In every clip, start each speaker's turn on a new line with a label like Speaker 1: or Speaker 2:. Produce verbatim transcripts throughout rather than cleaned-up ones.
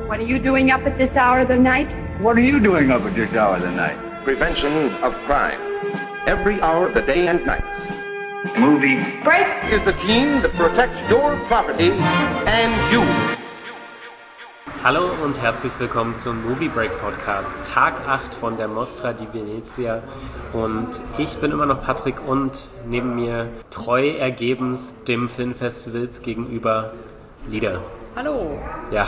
Speaker 1: What are you doing up at this hour of the night?
Speaker 2: What are you doing up at this hour of the night?
Speaker 3: Prevention of crime. Every hour of the day and night.
Speaker 2: Movie
Speaker 1: Break
Speaker 3: is the team that protects your property and you.
Speaker 4: Hallo und herzlich willkommen zum Movie Break Podcast, Tag acht von der Mostra di Venezia. Und ich bin immer noch Patrick und neben mir treu ergebens dem Filmfestivals gegenüber Lida.
Speaker 5: Hallo.
Speaker 4: Ja,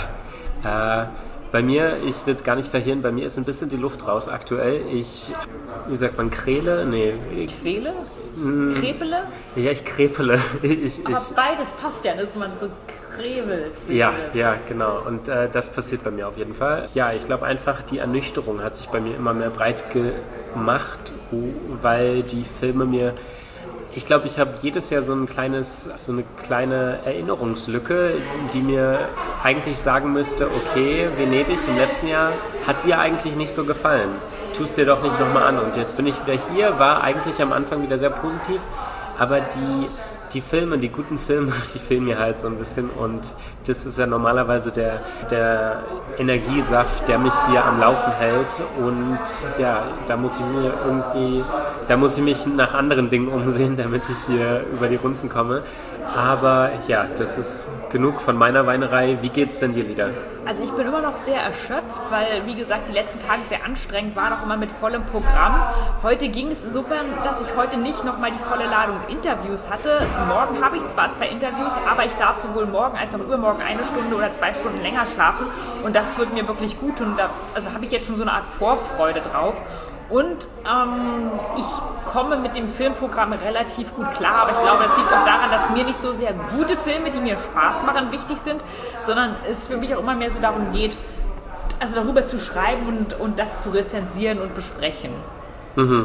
Speaker 4: äh, bei mir, ich will es gar nicht verhehlen, bei mir ist ein bisschen die Luft raus aktuell. Ich, wie sagt man, Kräle? Nee.
Speaker 5: Quäle? Mm, Krepele?
Speaker 4: Ja, ich krepele. Ich,
Speaker 5: Aber
Speaker 4: ich,
Speaker 5: beides passt ja, dass man so krebelt.
Speaker 4: Ja, ja, genau. Und äh, das passiert bei mir auf jeden Fall. Ja, ich glaube einfach, die Ernüchterung hat sich bei mir immer mehr breit gemacht, weil die Filme mir... Ich glaube, ich habe jedes Jahr so ein kleines, so eine kleine Erinnerungslücke, die mir eigentlich sagen müsste, okay, Venedig im letzten Jahr hat dir eigentlich nicht so gefallen. Tu es dir doch nicht nochmal an. Und jetzt bin ich wieder hier, war eigentlich am Anfang wieder sehr positiv, aber die, die Filme, die guten Filme, die fehlen mir halt so ein bisschen und das ist ja normalerweise der, der Energiesaft, der mich hier am Laufen hält und ja, da muss ich mir irgendwie, da muss ich mich nach anderen Dingen umsehen, damit ich hier über die Runden komme. Aber ja, das ist genug von meiner Weinerei. Wie geht's denn dir, Lida?
Speaker 5: Also ich bin immer noch sehr erschöpft, weil, wie gesagt, die letzten Tage sehr anstrengend waren, auch immer mit vollem Programm. Heute ging es insofern, dass ich heute nicht nochmal die volle Ladung Interviews hatte. Morgen habe ich zwar zwei Interviews, aber ich darf sowohl morgen als auch übermorgen eine Stunde oder zwei Stunden länger schlafen. Und das wird mir wirklich gut tun. Da also habe ich jetzt schon so eine Art Vorfreude drauf. Und ähm, ich komme mit dem Filmprogramm relativ gut klar, aber ich glaube, es liegt auch daran, dass mir nicht so sehr gute Filme, die mir Spaß machen, wichtig sind, sondern es für mich auch immer mehr so darum geht, also darüber zu schreiben und, und das zu rezensieren und besprechen.
Speaker 4: Mhm.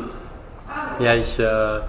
Speaker 4: Ja, ich, äh,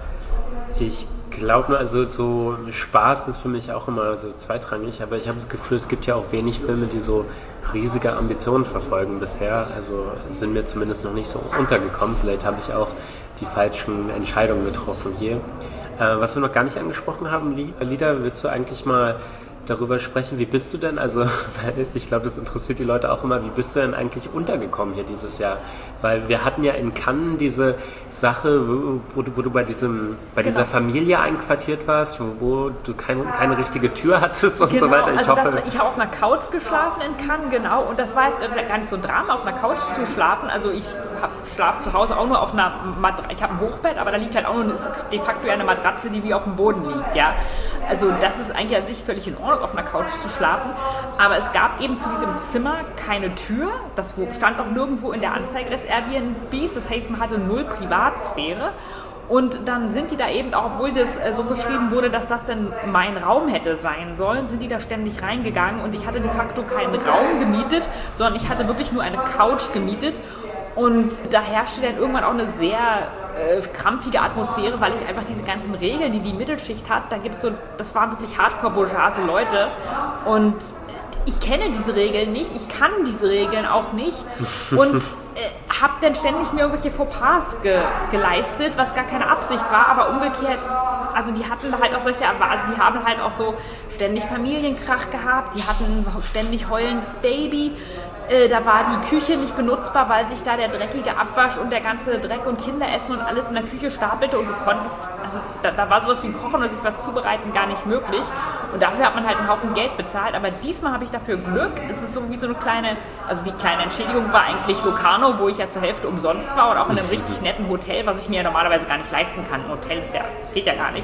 Speaker 4: ich glaube nur, also so Spaß ist für mich auch immer so zweitrangig, aber ich habe das Gefühl, es gibt ja auch wenig Filme, die so riesige Ambitionen verfolgen bisher, also sind mir zumindest noch nicht so untergekommen. Vielleicht habe ich auch die falschen Entscheidungen getroffen hier. Äh, was wir noch gar nicht angesprochen haben, Lida, willst du eigentlich mal darüber sprechen, wie bist du denn, also weil ich glaube, das interessiert die Leute auch immer, wie bist du denn eigentlich untergekommen hier dieses Jahr? Weil wir hatten ja in Cannes diese Sache, wo, wo, du, wo du bei, diesem, bei genau. dieser Familie einquartiert warst, wo, wo du kein, keine richtige Tür hattest und
Speaker 5: genau,
Speaker 4: so weiter. Ich,
Speaker 5: also
Speaker 4: hoffe,
Speaker 5: das, ich habe auf einer Couch geschlafen in Cannes, genau, und das war jetzt gar nicht so ein Drama, auf einer Couch zu schlafen. Also ich schlafe zu Hause auch nur auf einer Matratze, ich habe ein Hochbett, aber da liegt halt auch nur de facto eine Matratze, die wie auf dem Boden liegt, ja. Also das ist eigentlich an sich völlig in Ordnung, auf einer Couch zu schlafen, aber es gab eben zu diesem Zimmer keine Tür, das stand auch nirgendwo in der Anzeige des Airbnbs, das heißt, man hatte null Privatsphäre. Und dann sind die da eben, auch obwohl das äh, so beschrieben wurde, dass das denn mein Raum hätte sein sollen, sind die da ständig reingegangen und ich hatte de facto keinen Raum gemietet, sondern ich hatte wirklich nur eine Couch gemietet. Und da herrschte dann irgendwann auch eine sehr äh, krampfige Atmosphäre, weil ich einfach diese ganzen Regeln, die die Mittelschicht hat, da gibt's so, das waren wirklich Hardcore-bourgeoise Leute und ich kenne diese Regeln nicht, ich kann diese Regeln auch nicht und äh, habe dann ständig mir irgendwelche Fauxpas ge- geleistet, was gar keine Absicht war, aber umgekehrt, also die hatten halt auch solche, also die haben halt auch so ständig Familienkrach gehabt, die hatten ständig heulendes Baby. Da war die Küche nicht benutzbar, weil sich da der dreckige Abwasch und der ganze Dreck und Kinderessen und alles in der Küche stapelte und du konntest, also da, da war sowas wie ein Kochen oder sich was zubereiten gar nicht möglich und dafür hat man halt einen Haufen Geld bezahlt, aber diesmal habe ich dafür Glück, es ist so wie so eine kleine, also die kleine Entschädigung war eigentlich Locarno, wo ich ja zur Hälfte umsonst war und auch in einem richtig netten Hotel, was ich mir ja normalerweise gar nicht leisten kann, ein Hotel ist ja, geht ja gar nicht,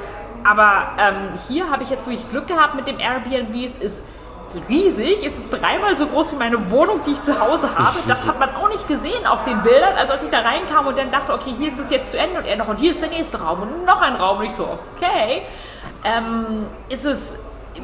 Speaker 5: aber ähm, hier habe ich jetzt wirklich Glück gehabt mit dem Airbnb, es ist riesig, es ist dreimal so groß wie meine Wohnung, die ich zu Hause habe. Das hat man auch nicht gesehen auf den Bildern. Also als ich da reinkam und dann dachte, okay, hier ist es jetzt zu Ende und er noch, und hier ist der nächste Raum und noch ein Raum. Und ich so, okay, ähm, ist es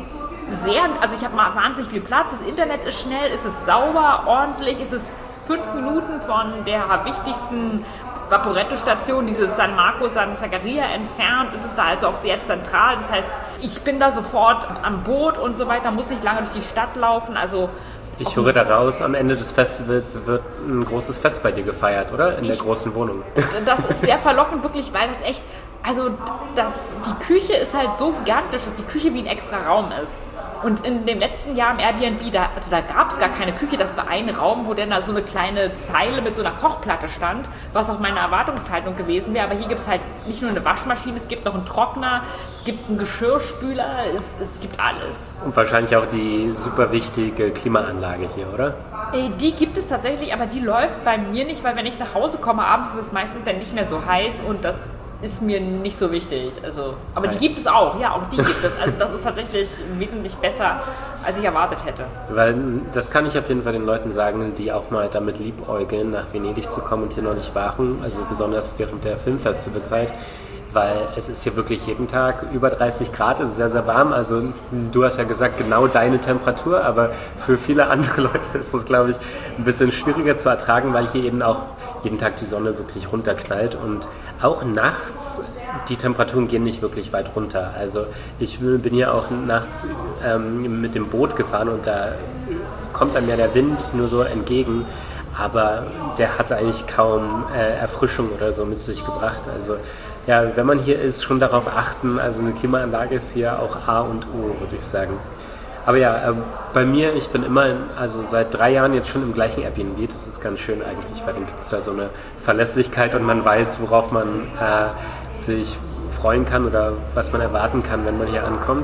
Speaker 5: sehr, also ich habe mal wahnsinnig viel Platz, das Internet ist schnell, ist es sauber, ordentlich, ist es fünf Minuten von der wichtigsten Vaporetto-Station, dieses San Marco, San Zaccaria entfernt, ist es da also auch sehr zentral. Das heißt, ich bin da sofort am Boot und so weiter, muss nicht lange durch die Stadt laufen. Also
Speaker 4: ich höre da raus, am Ende des Festivals wird ein großes Fest bei dir gefeiert, oder? In ich, der großen Wohnung.
Speaker 5: Das ist sehr verlockend, wirklich, weil das echt, also das, die Küche ist halt so gigantisch, dass die Küche wie ein extra Raum ist. Und in dem letzten Jahr im Airbnb, da, also da gab es gar keine Küche, das war ein Raum, wo dann da so eine kleine Zeile mit so einer Kochplatte stand, was auch meine Erwartungshaltung gewesen wäre. Aber hier gibt es halt nicht nur eine Waschmaschine, es gibt noch einen Trockner, es gibt einen Geschirrspüler, es, es gibt alles.
Speaker 4: Und wahrscheinlich auch die super wichtige Klimaanlage hier, oder?
Speaker 5: Die gibt es tatsächlich, aber die läuft bei mir nicht, weil wenn ich nach Hause komme, abends ist es meistens dann nicht mehr so heiß und das ist mir nicht so wichtig. Also, aber die gibt es auch, ja, auch die gibt es. Also das ist tatsächlich wesentlich besser, als ich erwartet hätte.
Speaker 4: Weil das kann ich auf jeden Fall den Leuten sagen, die auch mal damit liebäugeln, nach Venedig zu kommen und hier noch nicht waren, also besonders während der Filmfestivalzeit, weil es ist hier wirklich jeden Tag über dreißig Grad, es ist sehr, sehr warm. Also du hast ja gesagt, genau deine Temperatur, aber für viele andere Leute ist das, glaube ich, ein bisschen schwieriger zu ertragen, weil hier eben auch jeden Tag die Sonne wirklich runterknallt und auch nachts, die Temperaturen gehen nicht wirklich weit runter. Also ich bin hier auch nachts ähm, mit dem Boot gefahren und da kommt einem ja der Wind nur so entgegen, aber der hat eigentlich kaum äh, Erfrischung oder so mit sich gebracht. Also ja, wenn man hier ist, schon darauf achten, also eine Klimaanlage ist hier auch A und O, würde ich sagen. Aber ja, äh, bei mir, ich bin immer, in, also seit drei Jahren jetzt schon im gleichen Airbnb. Das ist ganz schön eigentlich, weil dann gibt es da so eine Verlässlichkeit und man weiß, worauf man äh, sich freuen kann oder was man erwarten kann, wenn man hier ankommt.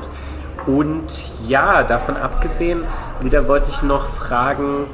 Speaker 4: Und ja, davon abgesehen, wieder wollte ich noch fragen,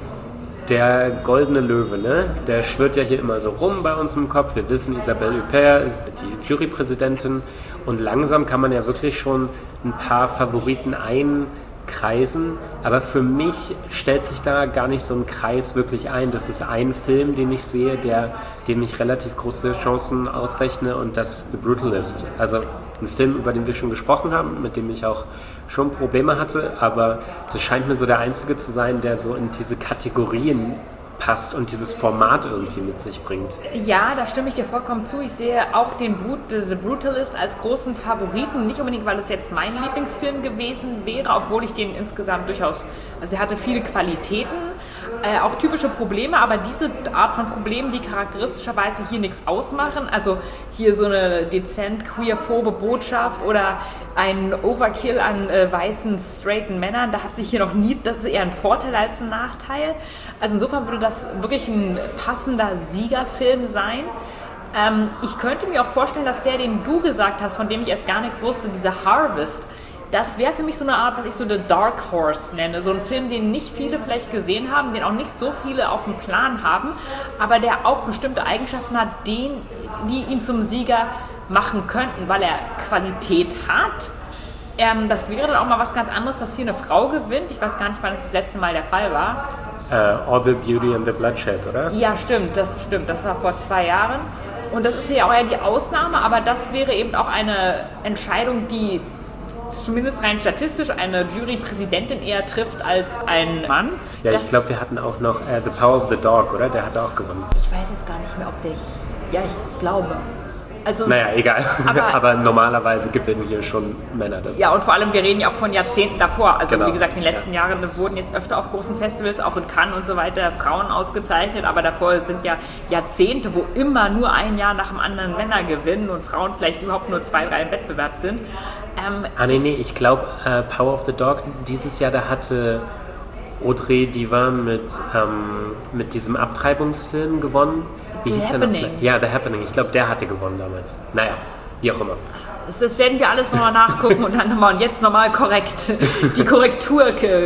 Speaker 4: der Goldene Löwe, ne? Der schwirrt ja hier immer so rum bei uns im Kopf. Wir wissen, Isabelle Huppert ist die Jurypräsidentin und langsam kann man ja wirklich schon ein paar Favoriten einkreisen. Aber für mich stellt sich da gar nicht so ein Kreis wirklich ein. Das ist ein Film, den ich sehe, der, dem ich relativ große Chancen ausrechne und das ist The Brutalist. Also ein Film, über den wir schon gesprochen haben, mit dem ich auch schon Probleme hatte, aber das scheint mir so der einzige zu sein, der so in diese Kategorien passt und dieses Format irgendwie mit sich bringt.
Speaker 5: Ja, da stimme ich dir vollkommen zu. Ich sehe auch den Brut- The Brutalist als großen Favoriten, nicht unbedingt, weil es jetzt mein Lieblingsfilm gewesen wäre, obwohl ich den insgesamt durchaus, also er hatte viele Qualitäten, äh, auch typische Probleme, aber diese Art von Problemen, die charakteristischerweise hier nichts ausmachen, also hier so eine dezent queerphobe Botschaft oder ein Overkill an äh, weißen, straighten Männern, da hat sich hier noch nie, das ist eher ein Vorteil als ein Nachteil. Also insofern würde das wirklich ein passender Siegerfilm sein. Ähm, ich könnte mir auch vorstellen, dass der, den du gesagt hast, von dem ich erst gar nichts wusste, dieser Harvest, das wäre für mich so eine Art, was ich so The Dark Horse nenne. So ein Film, den nicht viele vielleicht gesehen haben, den auch nicht so viele auf dem Plan haben, aber der auch bestimmte Eigenschaften hat, den, die ihn zum Sieger machen könnten, weil er Qualität hat. Ähm, das wäre dann auch mal was ganz anderes, dass hier eine Frau gewinnt. Ich weiß gar nicht, wann es das letzte Mal der Fall war.
Speaker 4: Uh, All the Beauty and the Bloodshed, oder?
Speaker 5: Ja, stimmt, das stimmt. Das war vor zwei Jahren. Und das ist ja auch eher die Ausnahme, aber das wäre eben auch eine Entscheidung, die zumindest rein statistisch eine Jurypräsidentin eher trifft als ein Mann.
Speaker 4: Ja,
Speaker 5: das,
Speaker 4: ich glaube, wir hatten auch noch uh, The Power of the Dog, oder? Der hat auch gewonnen.
Speaker 5: Ich weiß jetzt gar nicht mehr, ob der... Ja, ich glaube... Also,
Speaker 4: naja, egal.
Speaker 5: Aber,
Speaker 4: aber normalerweise gewinnen hier schon Männer das.
Speaker 5: Ja, und vor allem, wir reden ja auch von Jahrzehnten davor. Also
Speaker 4: genau.
Speaker 5: Wie gesagt, in den letzten ja. Jahren wurden jetzt öfter auf großen Festivals, auch in Cannes und so weiter, Frauen ausgezeichnet. Aber davor sind ja Jahrzehnte, wo immer nur ein Jahr nach dem anderen Männer gewinnen und Frauen vielleicht überhaupt nur zwei, drei im Wettbewerb sind. Ähm,
Speaker 4: ah, nee, nee, ich glaube, äh, Power of the Dog, dieses Jahr, da hatte Audrey Divan mit, ähm, mit diesem Abtreibungsfilm gewonnen. Wie
Speaker 5: The Happening.
Speaker 4: Ja, The Happening. Ich glaube, der hatte gewonnen damals. Naja, wie auch immer.
Speaker 5: Das, das werden wir alles nochmal nachgucken und dann nochmal und jetzt nochmal korrekt die Korrektur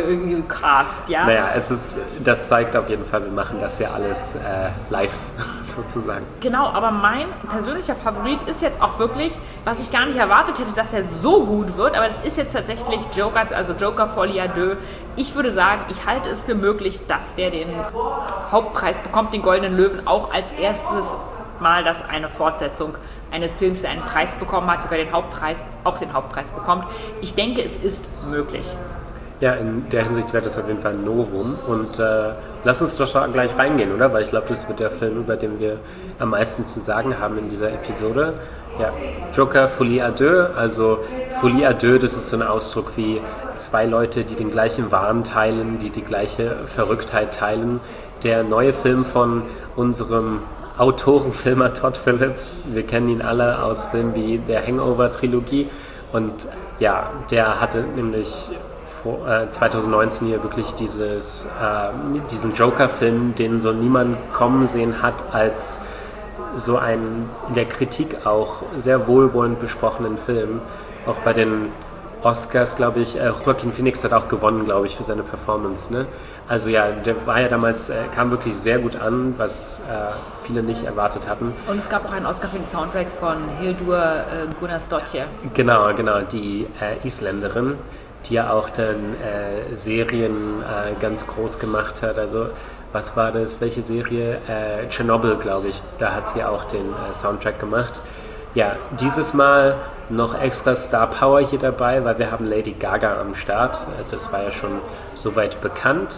Speaker 5: cast, ja?
Speaker 4: Naja, es ist, das zeigt auf jeden Fall, wir machen das ja alles äh, live sozusagen.
Speaker 5: Genau, aber mein persönlicher Favorit ist jetzt auch wirklich, was ich gar nicht erwartet hätte, dass er so gut wird, aber das ist jetzt tatsächlich Joker, also Joker Folie à Deux. Ich würde sagen, ich halte es für möglich, dass der den Hauptpreis bekommt, den Goldenen Löwen, auch als erstes Mal, dass eine Fortsetzung eines Films, der einen Preis bekommen hat, sogar den Hauptpreis, auch den Hauptpreis bekommt. Ich denke, es ist möglich.
Speaker 4: Ja, in der Hinsicht wäre das auf jeden Fall ein Novum. Und äh, lass uns doch gleich reingehen, oder? Weil ich glaube, das wird der Film, über den wir am meisten zu sagen haben in dieser Episode. Ja, Joker Folie à Deux. Also Folie à Deux, das ist so ein Ausdruck wie zwei Leute, die den gleichen Wahn teilen, die die gleiche Verrücktheit teilen. Der neue Film von unserem Autorenfilmer Todd Phillips. Wir kennen ihn alle aus Filmen wie der Hangover-Trilogie. Und ja, der hatte nämlich vor, äh, zwanzig neunzehn hier wirklich dieses, äh, diesen Joker-Film, den so niemand kommen sehen hat, als so einen in der Kritik auch sehr wohlwollend besprochenen Film. Auch bei den Oscars, glaube ich, äh, Joaquin Phoenix hat auch gewonnen, glaube ich, für seine Performance. Ne? Also ja, der war ja damals, äh, kam wirklich sehr gut an, was äh, viele nicht erwartet hatten.
Speaker 5: Und es gab auch einen Oscar für den Soundtrack von Hildur äh, Gunnarsdóttir.
Speaker 4: Genau, genau, die äh, Isländerin, die ja auch dann äh, Serien äh, ganz groß gemacht hat. Also was war das? Welche Serie? Äh, Chernobyl, glaube ich. Da hat sie auch den äh, Soundtrack gemacht. Ja, dieses Mal noch extra Star Power hier dabei, weil wir haben Lady Gaga am Start. Das war ja schon soweit bekannt.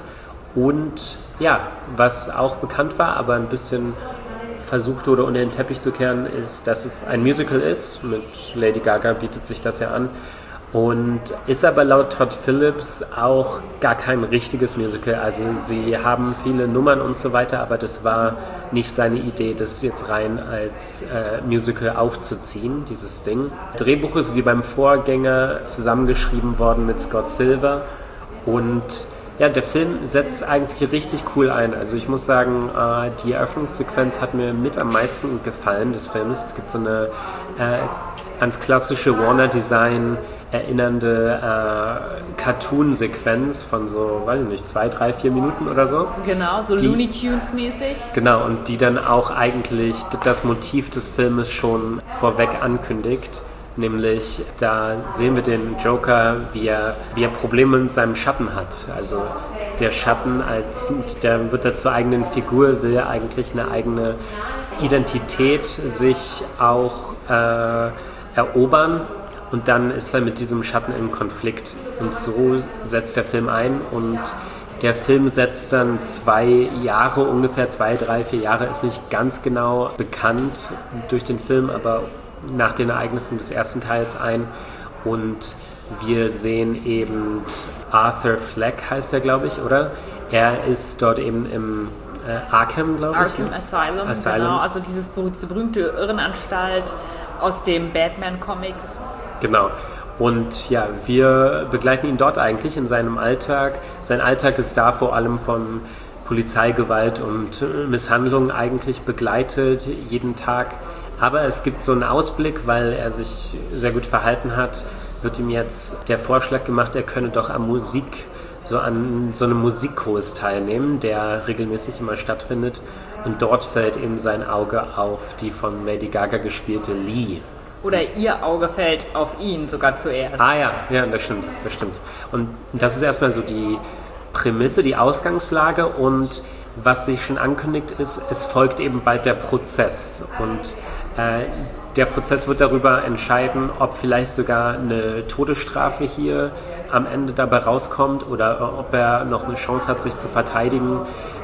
Speaker 4: Und ja, was auch bekannt war, aber ein bisschen versucht wurde, unter den Teppich zu kehren, ist, dass es ein Musical ist. Mit Lady Gaga bietet sich das ja an. Und ist aber laut Todd Phillips auch gar kein richtiges Musical. Also sie haben viele Nummern und so weiter, aber das war nicht seine Idee, das jetzt rein als äh, Musical aufzuziehen, dieses Ding. Das Drehbuch ist wie beim Vorgänger zusammengeschrieben worden mit Scott Silver und ja, der Film setzt eigentlich richtig cool ein. Also ich muss sagen, äh, die Eröffnungssequenz hat mir mit am meisten gefallen des Films. Es gibt so eine äh, ans klassische Warner-Design erinnernde äh, Cartoon-Sequenz von so, weiß ich nicht, zwei, drei, vier Minuten oder so.
Speaker 5: Genau, so
Speaker 4: die,
Speaker 5: Looney Tunes-mäßig.
Speaker 4: Genau, und die dann auch eigentlich das Motiv des Filmes schon vorweg ankündigt. Nämlich, da sehen wir den Joker, wie er, wie er Probleme mit seinem Schatten hat. Also der Schatten, als der wird er zur eigenen Figur, will er eigentlich eine eigene Identität sich auch äh, erobern und dann ist er mit diesem Schatten im Konflikt. Und so setzt der Film ein und der Film setzt dann zwei Jahre, ungefähr zwei, drei, vier Jahre, ist nicht ganz genau bekannt durch den Film, aber nach den Ereignissen des ersten Teils ein und wir sehen eben Arthur Fleck, heißt er, glaube ich, oder? Er ist dort eben im äh, Arkham, glaube ich.
Speaker 5: Arkham Asylum,
Speaker 4: Asylum,
Speaker 5: genau, also dieses, diese berühmte Irrenanstalt aus dem Batman-Comics.
Speaker 4: Genau. Und ja, wir begleiten ihn dort eigentlich in seinem Alltag. Sein Alltag ist da vor allem von Polizeigewalt und Misshandlungen eigentlich begleitet, jeden Tag. Aber es gibt so einen Ausblick, weil er sich sehr gut verhalten hat, wird ihm jetzt der Vorschlag gemacht, er könne doch an Musik, so an so einem Musikkurs teilnehmen, der regelmäßig immer stattfindet. Und dort fällt eben sein Auge auf die von Lady Gaga gespielte Lee.
Speaker 5: Oder ihr Auge fällt auf ihn sogar zuerst.
Speaker 4: Ah ja, ja, das stimmt, das stimmt. Und das ist erstmal so die Prämisse, die Ausgangslage und was sich schon ankündigt ist, es folgt eben bald der Prozess und äh, der Prozess wird darüber entscheiden, ob vielleicht sogar eine Todesstrafe hier am Ende dabei rauskommt oder ob er noch eine Chance hat, sich zu verteidigen.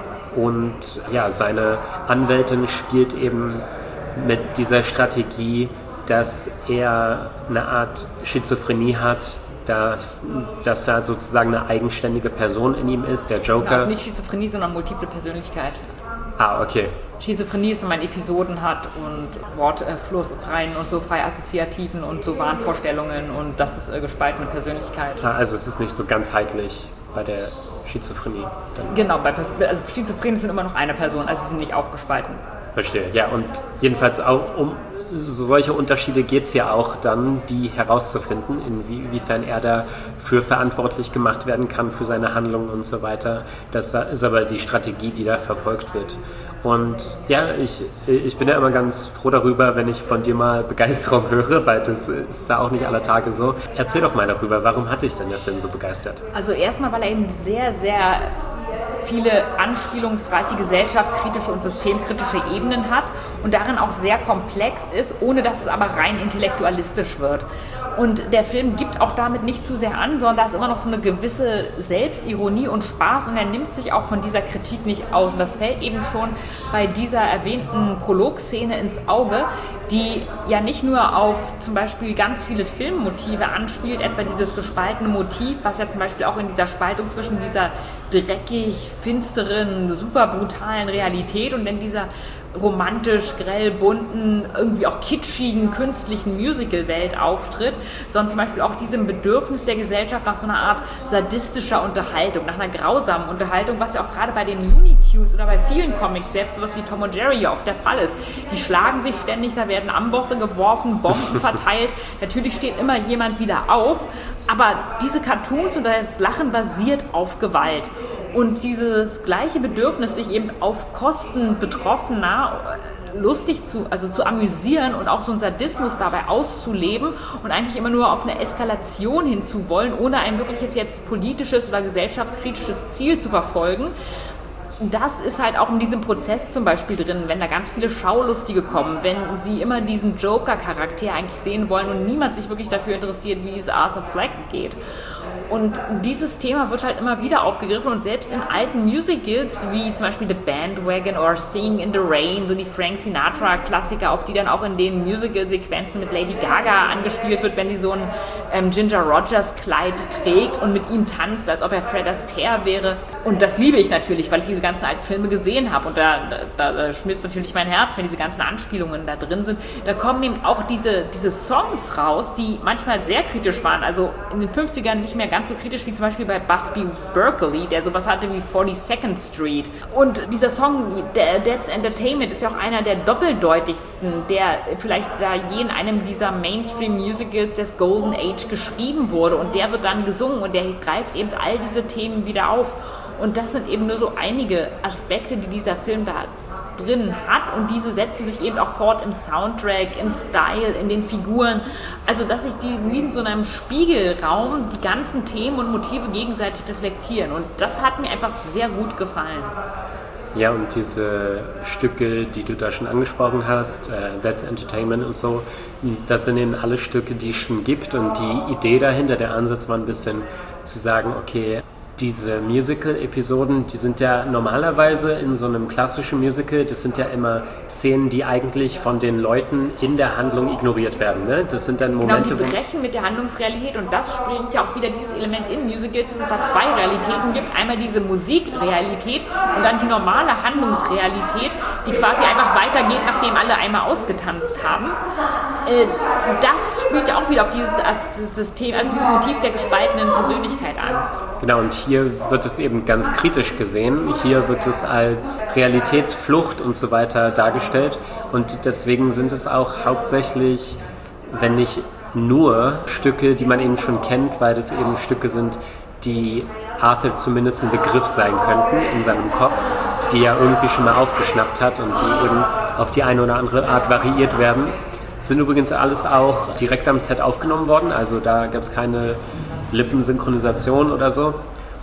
Speaker 4: Und ja, seine Anwältin spielt eben mit dieser Strategie, dass er eine Art Schizophrenie hat, dass, dass er sozusagen eine eigenständige Person in ihm ist, der Joker.
Speaker 5: Also nicht Schizophrenie, sondern multiple Persönlichkeit.
Speaker 4: Ah, okay.
Speaker 5: Schizophrenie ist, wenn man Episoden hat und wortflussfreien und so frei assoziativen und so Wahnvorstellungen und das ist äh, gespaltene Persönlichkeit.
Speaker 4: Ah, also es ist nicht so ganzheitlich bei der Schizophrenie. Dann.
Speaker 5: Genau, bei Pers- also Schizophrenen sind immer noch eine Person, also sie sind nicht aufgespalten.
Speaker 4: Verstehe, ja, und jedenfalls auch um solche Unterschiede geht es ja auch dann, die herauszufinden, inwiefern er dafür verantwortlich gemacht werden kann für seine Handlungen und so weiter. Das ist aber die Strategie, die da verfolgt wird. Und ja, ich, ich bin ja immer ganz froh darüber, wenn ich von dir mal Begeisterung höre, weil das ist ja auch nicht aller Tage so. Erzähl doch mal darüber, warum hat dich denn der Film so begeistert?
Speaker 5: Also erstmal, weil er eben sehr, sehr viele anspielungsreiche gesellschaftskritische und systemkritische Ebenen hat und darin auch sehr komplex ist, ohne dass es aber rein intellektualistisch wird. Und der Film gibt auch damit nicht zu sehr an, sondern da ist immer noch so eine gewisse Selbstironie und Spaß und er nimmt sich auch von dieser Kritik nicht aus. Und das fällt eben schon bei dieser erwähnten Prologszene ins Auge, die ja nicht nur auf zum Beispiel ganz viele Filmmotive anspielt, etwa dieses gespaltene Motiv, was ja zum Beispiel auch in dieser Spaltung zwischen dieser dreckig, finsteren, super brutalen Realität und in dieser romantisch, grell, bunten, irgendwie auch kitschigen, künstlichen Musical-Welt auftritt, sondern zum Beispiel auch diesem Bedürfnis der Gesellschaft nach so einer Art sadistischer Unterhaltung, nach einer grausamen Unterhaltung, was ja auch gerade bei den Looney Tunes oder bei vielen Comics, selbst sowas wie Tom und Jerry ja oft der Fall ist. Die schlagen sich ständig, da werden Ambosse geworfen, Bomben verteilt, natürlich steht immer jemand wieder auf, aber diese Cartoons und das Lachen basiert auf Gewalt. Und dieses gleiche Bedürfnis, sich eben auf Kosten Betroffener lustig zu, also zu amüsieren und auch so einen Sadismus dabei auszuleben und eigentlich immer nur auf eine Eskalation hinzuwollen, ohne ein wirkliches jetzt politisches oder gesellschaftskritisches Ziel zu verfolgen. Das ist halt auch in diesem Prozess zum Beispiel drin, wenn da ganz viele Schaulustige kommen, wenn sie immer diesen Joker-Charakter eigentlich sehen wollen und niemand sich wirklich dafür interessiert, wie es Arthur Fleck geht. Und dieses Thema wird halt immer wieder aufgegriffen und selbst in alten Musicals wie zum Beispiel The Bandwagon oder Singing in the Rain, so die Frank Sinatra-Klassiker, auf die dann auch in den Musical-Sequenzen mit Lady Gaga angespielt wird, wenn sie so ein ähm, Ginger Rogers-Kleid trägt und mit ihm tanzt, als ob er Fred Astaire wäre. Und das liebe ich natürlich, weil ich diese ganzen alten Filme gesehen habe und da, da, da schmilzt natürlich mein Herz, wenn diese ganzen Anspielungen da drin sind. Da kommen eben auch diese, diese Songs raus, die manchmal sehr kritisch waren, also in den fünfzigern nicht mehr ganz so kritisch wie zum Beispiel bei Busby Berkeley, der sowas hatte wie forty-second Street. Und dieser Song That's Entertainment ist ja auch einer der doppeldeutigsten, der vielleicht da je in einem dieser Mainstream-Musicals des Golden Age geschrieben wurde. Und der wird dann gesungen und der greift eben all diese Themen wieder auf. Und das sind eben nur so einige Aspekte, die dieser Film da drin hat und diese setzen sich eben auch fort im Soundtrack, im Style, in den Figuren. Also dass sich die wie in so einem Spiegelraum die ganzen Themen und Motive gegenseitig reflektieren und das hat mir einfach sehr gut gefallen.
Speaker 4: Ja, und diese Stücke, die du da schon angesprochen hast, äh, That's Entertainment und so, das sind eben alle Stücke, die es schon gibt und die Idee dahinter, der Ansatz war ein bisschen zu sagen, okay, diese Musical-Episoden, die sind ja normalerweise in so einem klassischen Musical, das sind ja immer Szenen, die eigentlich von den Leuten in der Handlung ignoriert werden. Ne? Das sind dann Momente,
Speaker 5: genau, die brechen mit der Handlungsrealität und das springt ja auch wieder dieses Element in Musicals, dass es da zwei Realitäten gibt. Einmal diese Musikrealität und dann die normale Handlungsrealität, die quasi einfach weitergeht, nachdem alle einmal ausgetanzt haben. Äh, das spielt ja auch wieder auf dieses System, also dieses Motiv der gespaltenen Persönlichkeit an.
Speaker 4: Genau, und hier wird es eben ganz kritisch gesehen. Hier wird es als Realitätsflucht und so weiter dargestellt. Und deswegen sind es auch hauptsächlich, wenn nicht nur, Stücke, die man eben schon kennt, weil das eben Stücke sind, die Arthur zumindest ein Begriff sein könnten in seinem Kopf, die er irgendwie schon mal aufgeschnappt hat und die eben auf die eine oder andere Art variiert werden. Sind übrigens alles auch direkt am Set aufgenommen worden, also da gab es keine Lippensynchronisation oder so.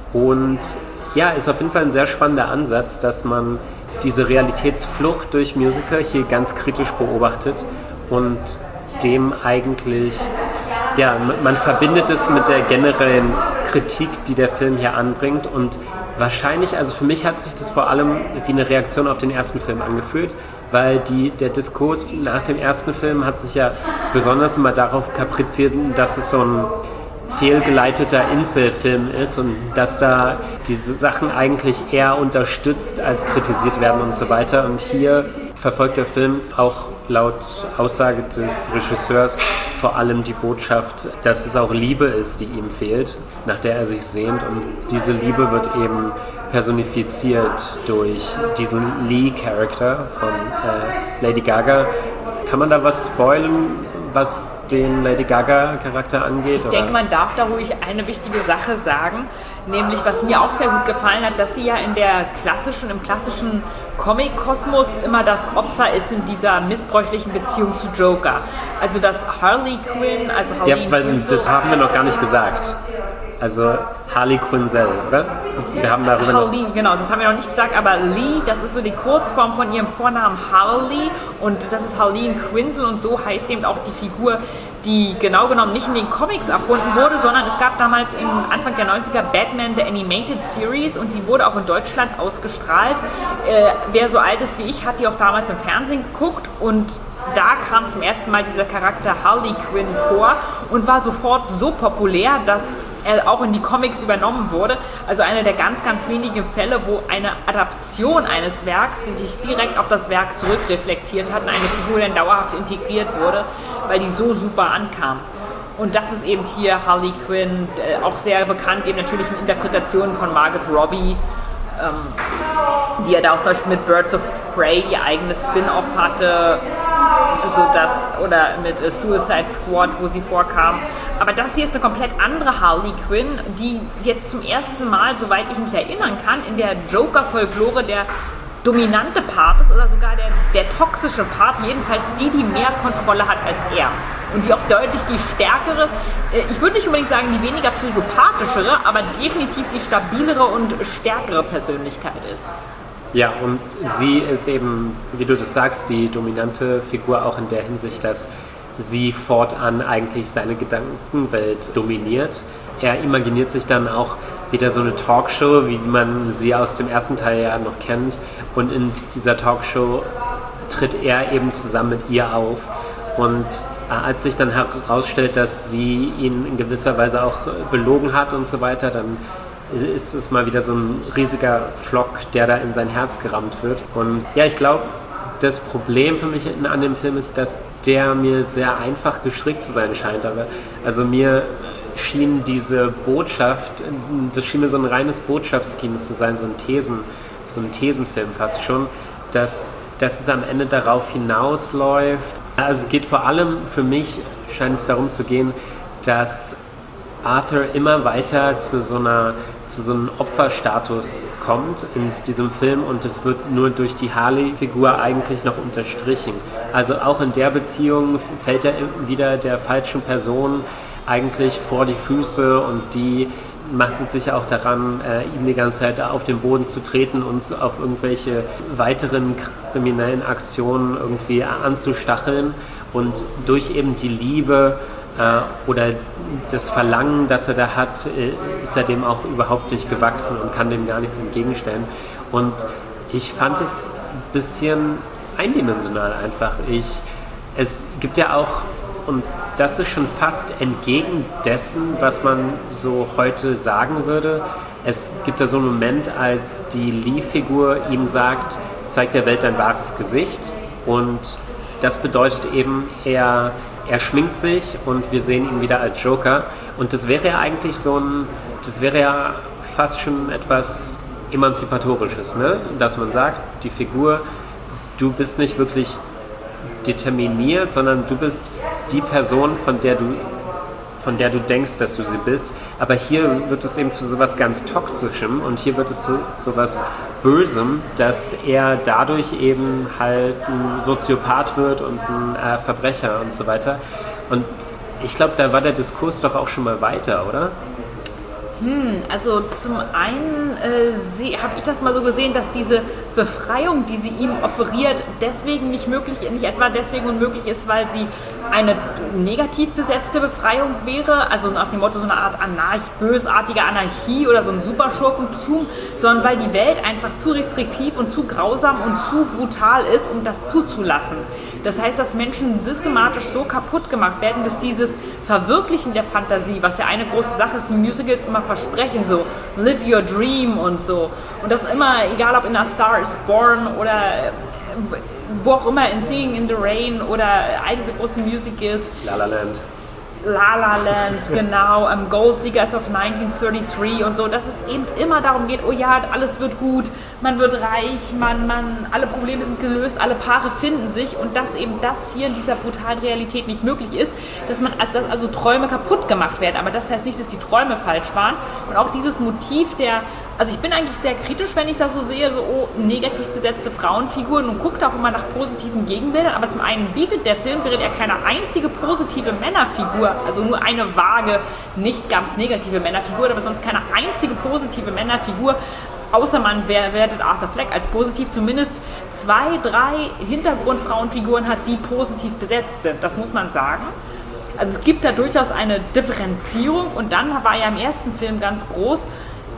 Speaker 4: Und ja, ist auf jeden Fall ein sehr spannender Ansatz, dass man diese Realitätsflucht durch Musical hier ganz kritisch beobachtet und dem eigentlich, ja, man verbindet es mit der generellen Kritik, die der Film hier anbringt und wahrscheinlich, also für mich hat sich das vor allem wie eine Reaktion auf den ersten Film angefühlt, weil die, der Diskurs nach dem ersten Film hat sich ja besonders immer darauf kapriziert, dass es so ein fehlgeleiteter Inselfilm ist und dass da diese Sachen eigentlich eher unterstützt als kritisiert werden und so weiter. Und hier verfolgt der Film auch laut Aussage des Regisseurs vor allem die Botschaft, dass es auch Liebe ist, die ihm fehlt, nach der er sich sehnt. Und diese Liebe wird eben personifiziert durch diesen Lee-Charakter von äh, Lady Gaga. Kann man da was spoilern, was den Lady Gaga-Charakter angeht?
Speaker 5: Ich oder? denke, man darf da ruhig eine wichtige Sache sagen, nämlich was mir auch sehr gut gefallen hat, dass sie ja in der klassischen, im klassischen Comic-Kosmos immer das Opfer ist in dieser missbräuchlichen Beziehung zu Joker. Also dass Harley Quinn, also Harley
Speaker 4: Ja, weil
Speaker 5: Quinn
Speaker 4: das haben wir noch gar nicht gesagt. Also Harley Quinzel, oder? Wir haben darüber
Speaker 5: Harley,
Speaker 4: noch
Speaker 5: genau, das haben wir noch nicht gesagt, aber Lee, das ist so die Kurzform von ihrem Vornamen Harley und das ist Harleen Quinzel und so heißt eben auch die Figur, die genau genommen nicht in den Comics erfunden wurde, sondern es gab damals im Anfang der neunziger Batman The Animated Series und die wurde auch in Deutschland ausgestrahlt. Äh, wer so alt ist wie ich, hat die auch damals im Fernsehen geguckt und da kam zum ersten Mal dieser Charakter Harley Quinn vor und war sofort so populär, dass er auch in die Comics übernommen wurde. Also einer der ganz, ganz wenigen Fälle, wo eine Adaption eines Werks, die sich direkt auf das Werk zurückreflektiert hat und eine Figur dann dauerhaft integriert wurde, weil die so super ankam. Und das ist eben hier Harley Quinn, äh, auch sehr bekannt, eben natürlich in Interpretationen von Margot Robbie, ähm, die ja da auch zum Beispiel mit Birds of Prey ihr eigenes Spin-Off hatte, so dass, oder mit äh, Suicide Squad, wo sie vorkam. Aber das hier ist eine komplett andere Harley Quinn, die jetzt zum ersten Mal, soweit ich mich erinnern kann, in der Joker-Folklore der dominante Part ist oder sogar der, der toxische Part, jedenfalls die, die mehr Kontrolle hat als er. Und die auch deutlich die stärkere, ich würde nicht unbedingt sagen die weniger psychopathischere, aber definitiv die stabilere und stärkere Persönlichkeit ist.
Speaker 4: Ja, und sie ist eben, wie du das sagst, die dominante Figur auch in der Hinsicht, dass sie fortan eigentlich seine Gedankenwelt dominiert. Er imaginiert sich dann auch wieder so eine Talkshow, wie man sie aus dem ersten Teil ja noch kennt. Und in dieser Talkshow tritt er eben zusammen mit ihr auf. Und als sich dann herausstellt, dass sie ihn in gewisser Weise auch belogen hat und so weiter, dann ist es mal wieder so ein riesiger Pflock, der da in sein Herz gerammt wird. Und ja, ich glaube, das Problem für mich an dem Film ist, dass der mir sehr einfach gestrickt zu sein scheint. Aber also mir schien diese Botschaft, das schien mir so ein reines Botschaftskino zu sein, so ein Thesen, so ein Thesenfilm fast schon, dass, dass es am Ende darauf hinausläuft. Also es geht vor allem für mich, scheint es darum zu gehen, dass Arthur immer weiter zu so einer zu so einem Opferstatus kommt in diesem Film und es wird nur durch die Harley-Figur eigentlich noch unterstrichen. Also auch in der Beziehung fällt er wieder der falschen Person eigentlich vor die Füße und die macht es sich auch daran, äh, ihm die ganze Zeit auf den Boden zu treten und auf irgendwelche weiteren kriminellen Aktionen irgendwie anzustacheln und durch eben die Liebe äh, oder das Verlangen, das er da hat, äh, ist er dem auch überhaupt nicht gewachsen und kann dem gar nichts entgegenstellen. Und ich fand es ein bisschen eindimensional einfach. Ich, es gibt ja auch, und das ist schon fast entgegen dessen, was man so heute sagen würde. Es gibt da so einen Moment, als die Lee-Figur ihm sagt, zeig der Welt dein wahres Gesicht. Und das bedeutet eben, er, er schminkt sich und wir sehen ihn wieder als Joker. Und das wäre ja eigentlich so ein, das wäre ja fast schon etwas Emanzipatorisches, ne? Dass man sagt, die Figur, du bist nicht wirklich determiniert, sondern du bist die Person, von der du von der du denkst, dass du sie bist. Aber hier wird es eben zu sowas ganz Toxischem und hier wird es zu sowas Bösem, dass er dadurch eben halt ein Soziopath wird und ein äh, Verbrecher und so weiter. Und ich glaube, da war der Diskurs doch auch schon mal weiter, oder?
Speaker 5: Hm, also zum einen äh, habe ich das mal so gesehen, dass diese Befreiung, die sie ihm offeriert, deswegen nicht möglich, nicht etwa deswegen unmöglich ist, weil sie eine negativ besetzte Befreiung wäre, also nach dem Motto so eine Art anarch, bösartige Anarchie oder so ein Superschurkentum, sondern weil die Welt einfach zu restriktiv und zu grausam und zu brutal ist, um das zuzulassen. Das heißt, dass Menschen systematisch so kaputt gemacht werden, dass dieses Verwirklichen der Fantasie, was ja eine große Sache ist, die Musicals immer versprechen, so live your dream und so. Und das immer, egal ob in A Star is Born oder wo auch immer, in Singing in the Rain oder all diese großen Musicals.
Speaker 4: La La Land.
Speaker 5: La La Land, genau, um, Gold Diggers of neunzehnhundertdreiunddreißig und so, dass es eben immer darum geht, oh ja, alles wird gut, man wird reich, man, man, alle Probleme sind gelöst, alle Paare finden sich und dass eben das hier in dieser brutalen Realität nicht möglich ist, dass man also, also Träume kaputt gemacht werden, aber das heißt nicht, dass die Träume falsch waren und auch dieses Motiv der, also ich bin eigentlich sehr kritisch, wenn ich das so sehe, so oh, negativ besetzte Frauenfiguren und gucke auch immer nach positiven Gegenbildern, aber zum einen bietet der Film, während er keine einzige positive Männerfigur, also nur eine vage, nicht ganz negative Männerfigur, aber sonst keine einzige positive Männerfigur, außer man wertet Arthur Fleck als positiv, zumindest zwei, drei Hintergrundfrauenfiguren hat, die positiv besetzt sind, das muss man sagen. Also es gibt da durchaus eine Differenzierung und dann war ja im ersten Film ganz groß,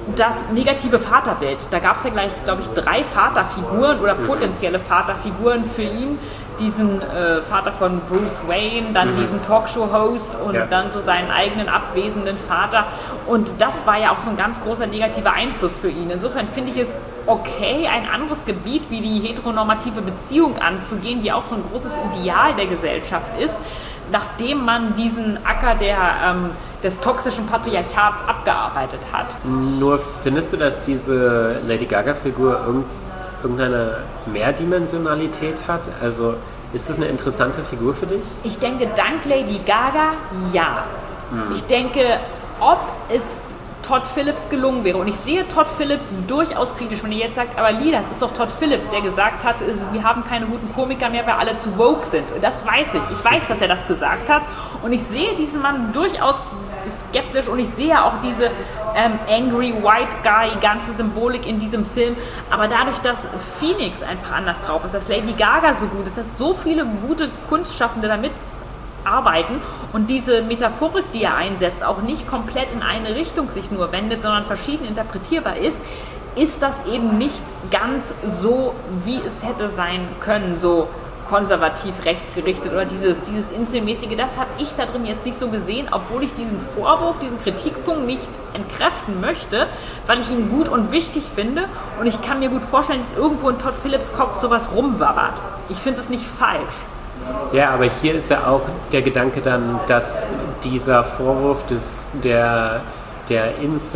Speaker 5: das negative Vaterbild. Da gab es ja gleich, glaube ich, drei Vaterfiguren oder potenzielle Vaterfiguren für ihn. Diesen äh, Vater von Bruce Wayne, dann mhm. diesen Talkshow-Host und ja. dann so seinen eigenen abwesenden Vater. Und das war ja auch so ein ganz großer negativer Einfluss für ihn. Insofern finde ich es okay, ein anderes Gebiet wie die heteronormative Beziehung anzugehen, die auch so ein großes Ideal der Gesellschaft ist, nachdem man diesen Acker der, ähm, des toxischen Patriarchats abgearbeitet hat.
Speaker 4: Nur findest du, dass diese Lady Gaga-Figur irgend, irgendeine Mehrdimensionalität hat? Also ist das eine interessante Figur für dich?
Speaker 5: Ich denke, dank Lady Gaga, ja. Hm. Ich denke, ob es Todd Phillips gelungen wäre. Und ich sehe Todd Phillips durchaus kritisch, wenn ihr jetzt sagt, aber Lee, das ist doch Todd Phillips, der gesagt hat, wir haben keine guten Komiker mehr, weil alle zu woke sind. Das weiß ich. Ich weiß, dass er das gesagt hat. Und ich sehe diesen Mann durchaus skeptisch und ich sehe auch diese ähm, Angry White Guy, ganze Symbolik in diesem Film. Aber dadurch, dass Phoenix einfach anders drauf ist, dass Lady Gaga so gut ist, dass so viele gute Kunstschaffende damit arbeiten und diese Metaphorik, die er einsetzt, auch nicht komplett in eine Richtung sich nur wendet, sondern verschieden interpretierbar ist, ist das eben nicht ganz so, wie es hätte sein können, so konservativ rechtsgerichtet oder dieses, dieses Inselmäßige. Das habe ich da drin jetzt nicht so gesehen, obwohl ich diesen Vorwurf, diesen Kritikpunkt nicht entkräften möchte, weil ich ihn gut und wichtig finde und ich kann mir gut vorstellen, dass irgendwo in Todd Phillips Kopf sowas rumwabbert. Ich finde es nicht falsch.
Speaker 4: Ja, aber hier ist ja auch der Gedanke dann, dass dieser Vorwurf des, der, der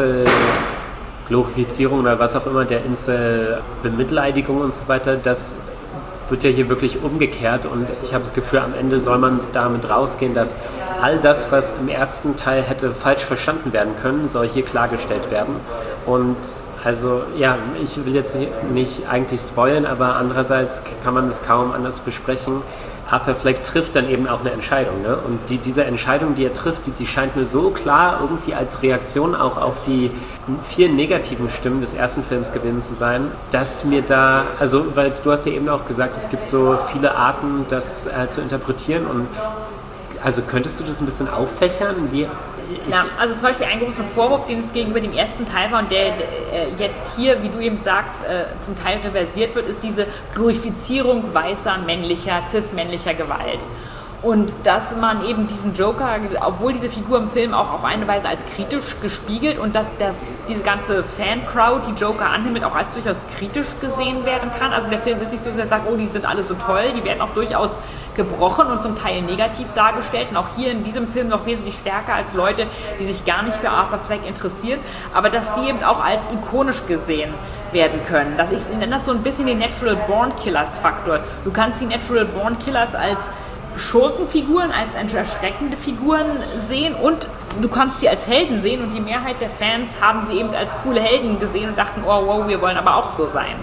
Speaker 4: Insel-Glorifizierung oder was auch immer, der Insel-Bemitleidigung und so weiter, das wird ja hier wirklich umgekehrt und ich habe das Gefühl, am Ende soll man damit rausgehen, dass all das, was im ersten Teil hätte falsch verstanden werden können, soll hier klargestellt werden. Und also ja, ich will jetzt nicht eigentlich spoilern, aber andererseits kann man das kaum anders besprechen. Arthur Fleck trifft dann eben auch eine Entscheidung. Ne? Und die, diese Entscheidung, die er trifft, die, die scheint mir so klar irgendwie als Reaktion auch auf die vielen negativen Stimmen des ersten Films gewesen zu sein, dass mir da, also weil du hast ja eben auch gesagt, es gibt so viele Arten, das äh, zu interpretieren und also könntest du das ein bisschen auffächern? Wie, ich
Speaker 5: ja, also zum Beispiel ein großer Vorwurf, den es gegenüber dem ersten Teil war und der äh, jetzt hier, wie du eben sagst, äh, zum Teil reversiert wird, ist diese Glorifizierung weißer, männlicher, cis-männlicher Gewalt. Und dass man eben diesen Joker, obwohl diese Figur im Film auch auf eine Weise als kritisch gespiegelt und dass, dass diese ganze Fan-Crowd, die Joker annimmt, auch als durchaus kritisch gesehen werden kann. Also der Film ist nicht so, dass er sagt, oh, die sind alle so toll, die werden auch durchaus gebrochen und zum Teil negativ dargestellt und auch hier in diesem Film noch wesentlich stärker als Leute, die sich gar nicht für Arthur Fleck interessieren, aber dass die eben auch als ikonisch gesehen werden können. Dass ich nenne das so ein bisschen den Natural Born Killers Faktor. Du kannst die Natural Born Killers als Schurkenfiguren, als erschreckende Figuren sehen und du kannst sie als Helden sehen und die Mehrheit der Fans haben sie eben als coole Helden gesehen und dachten, oh wow, wir wollen aber auch so sein.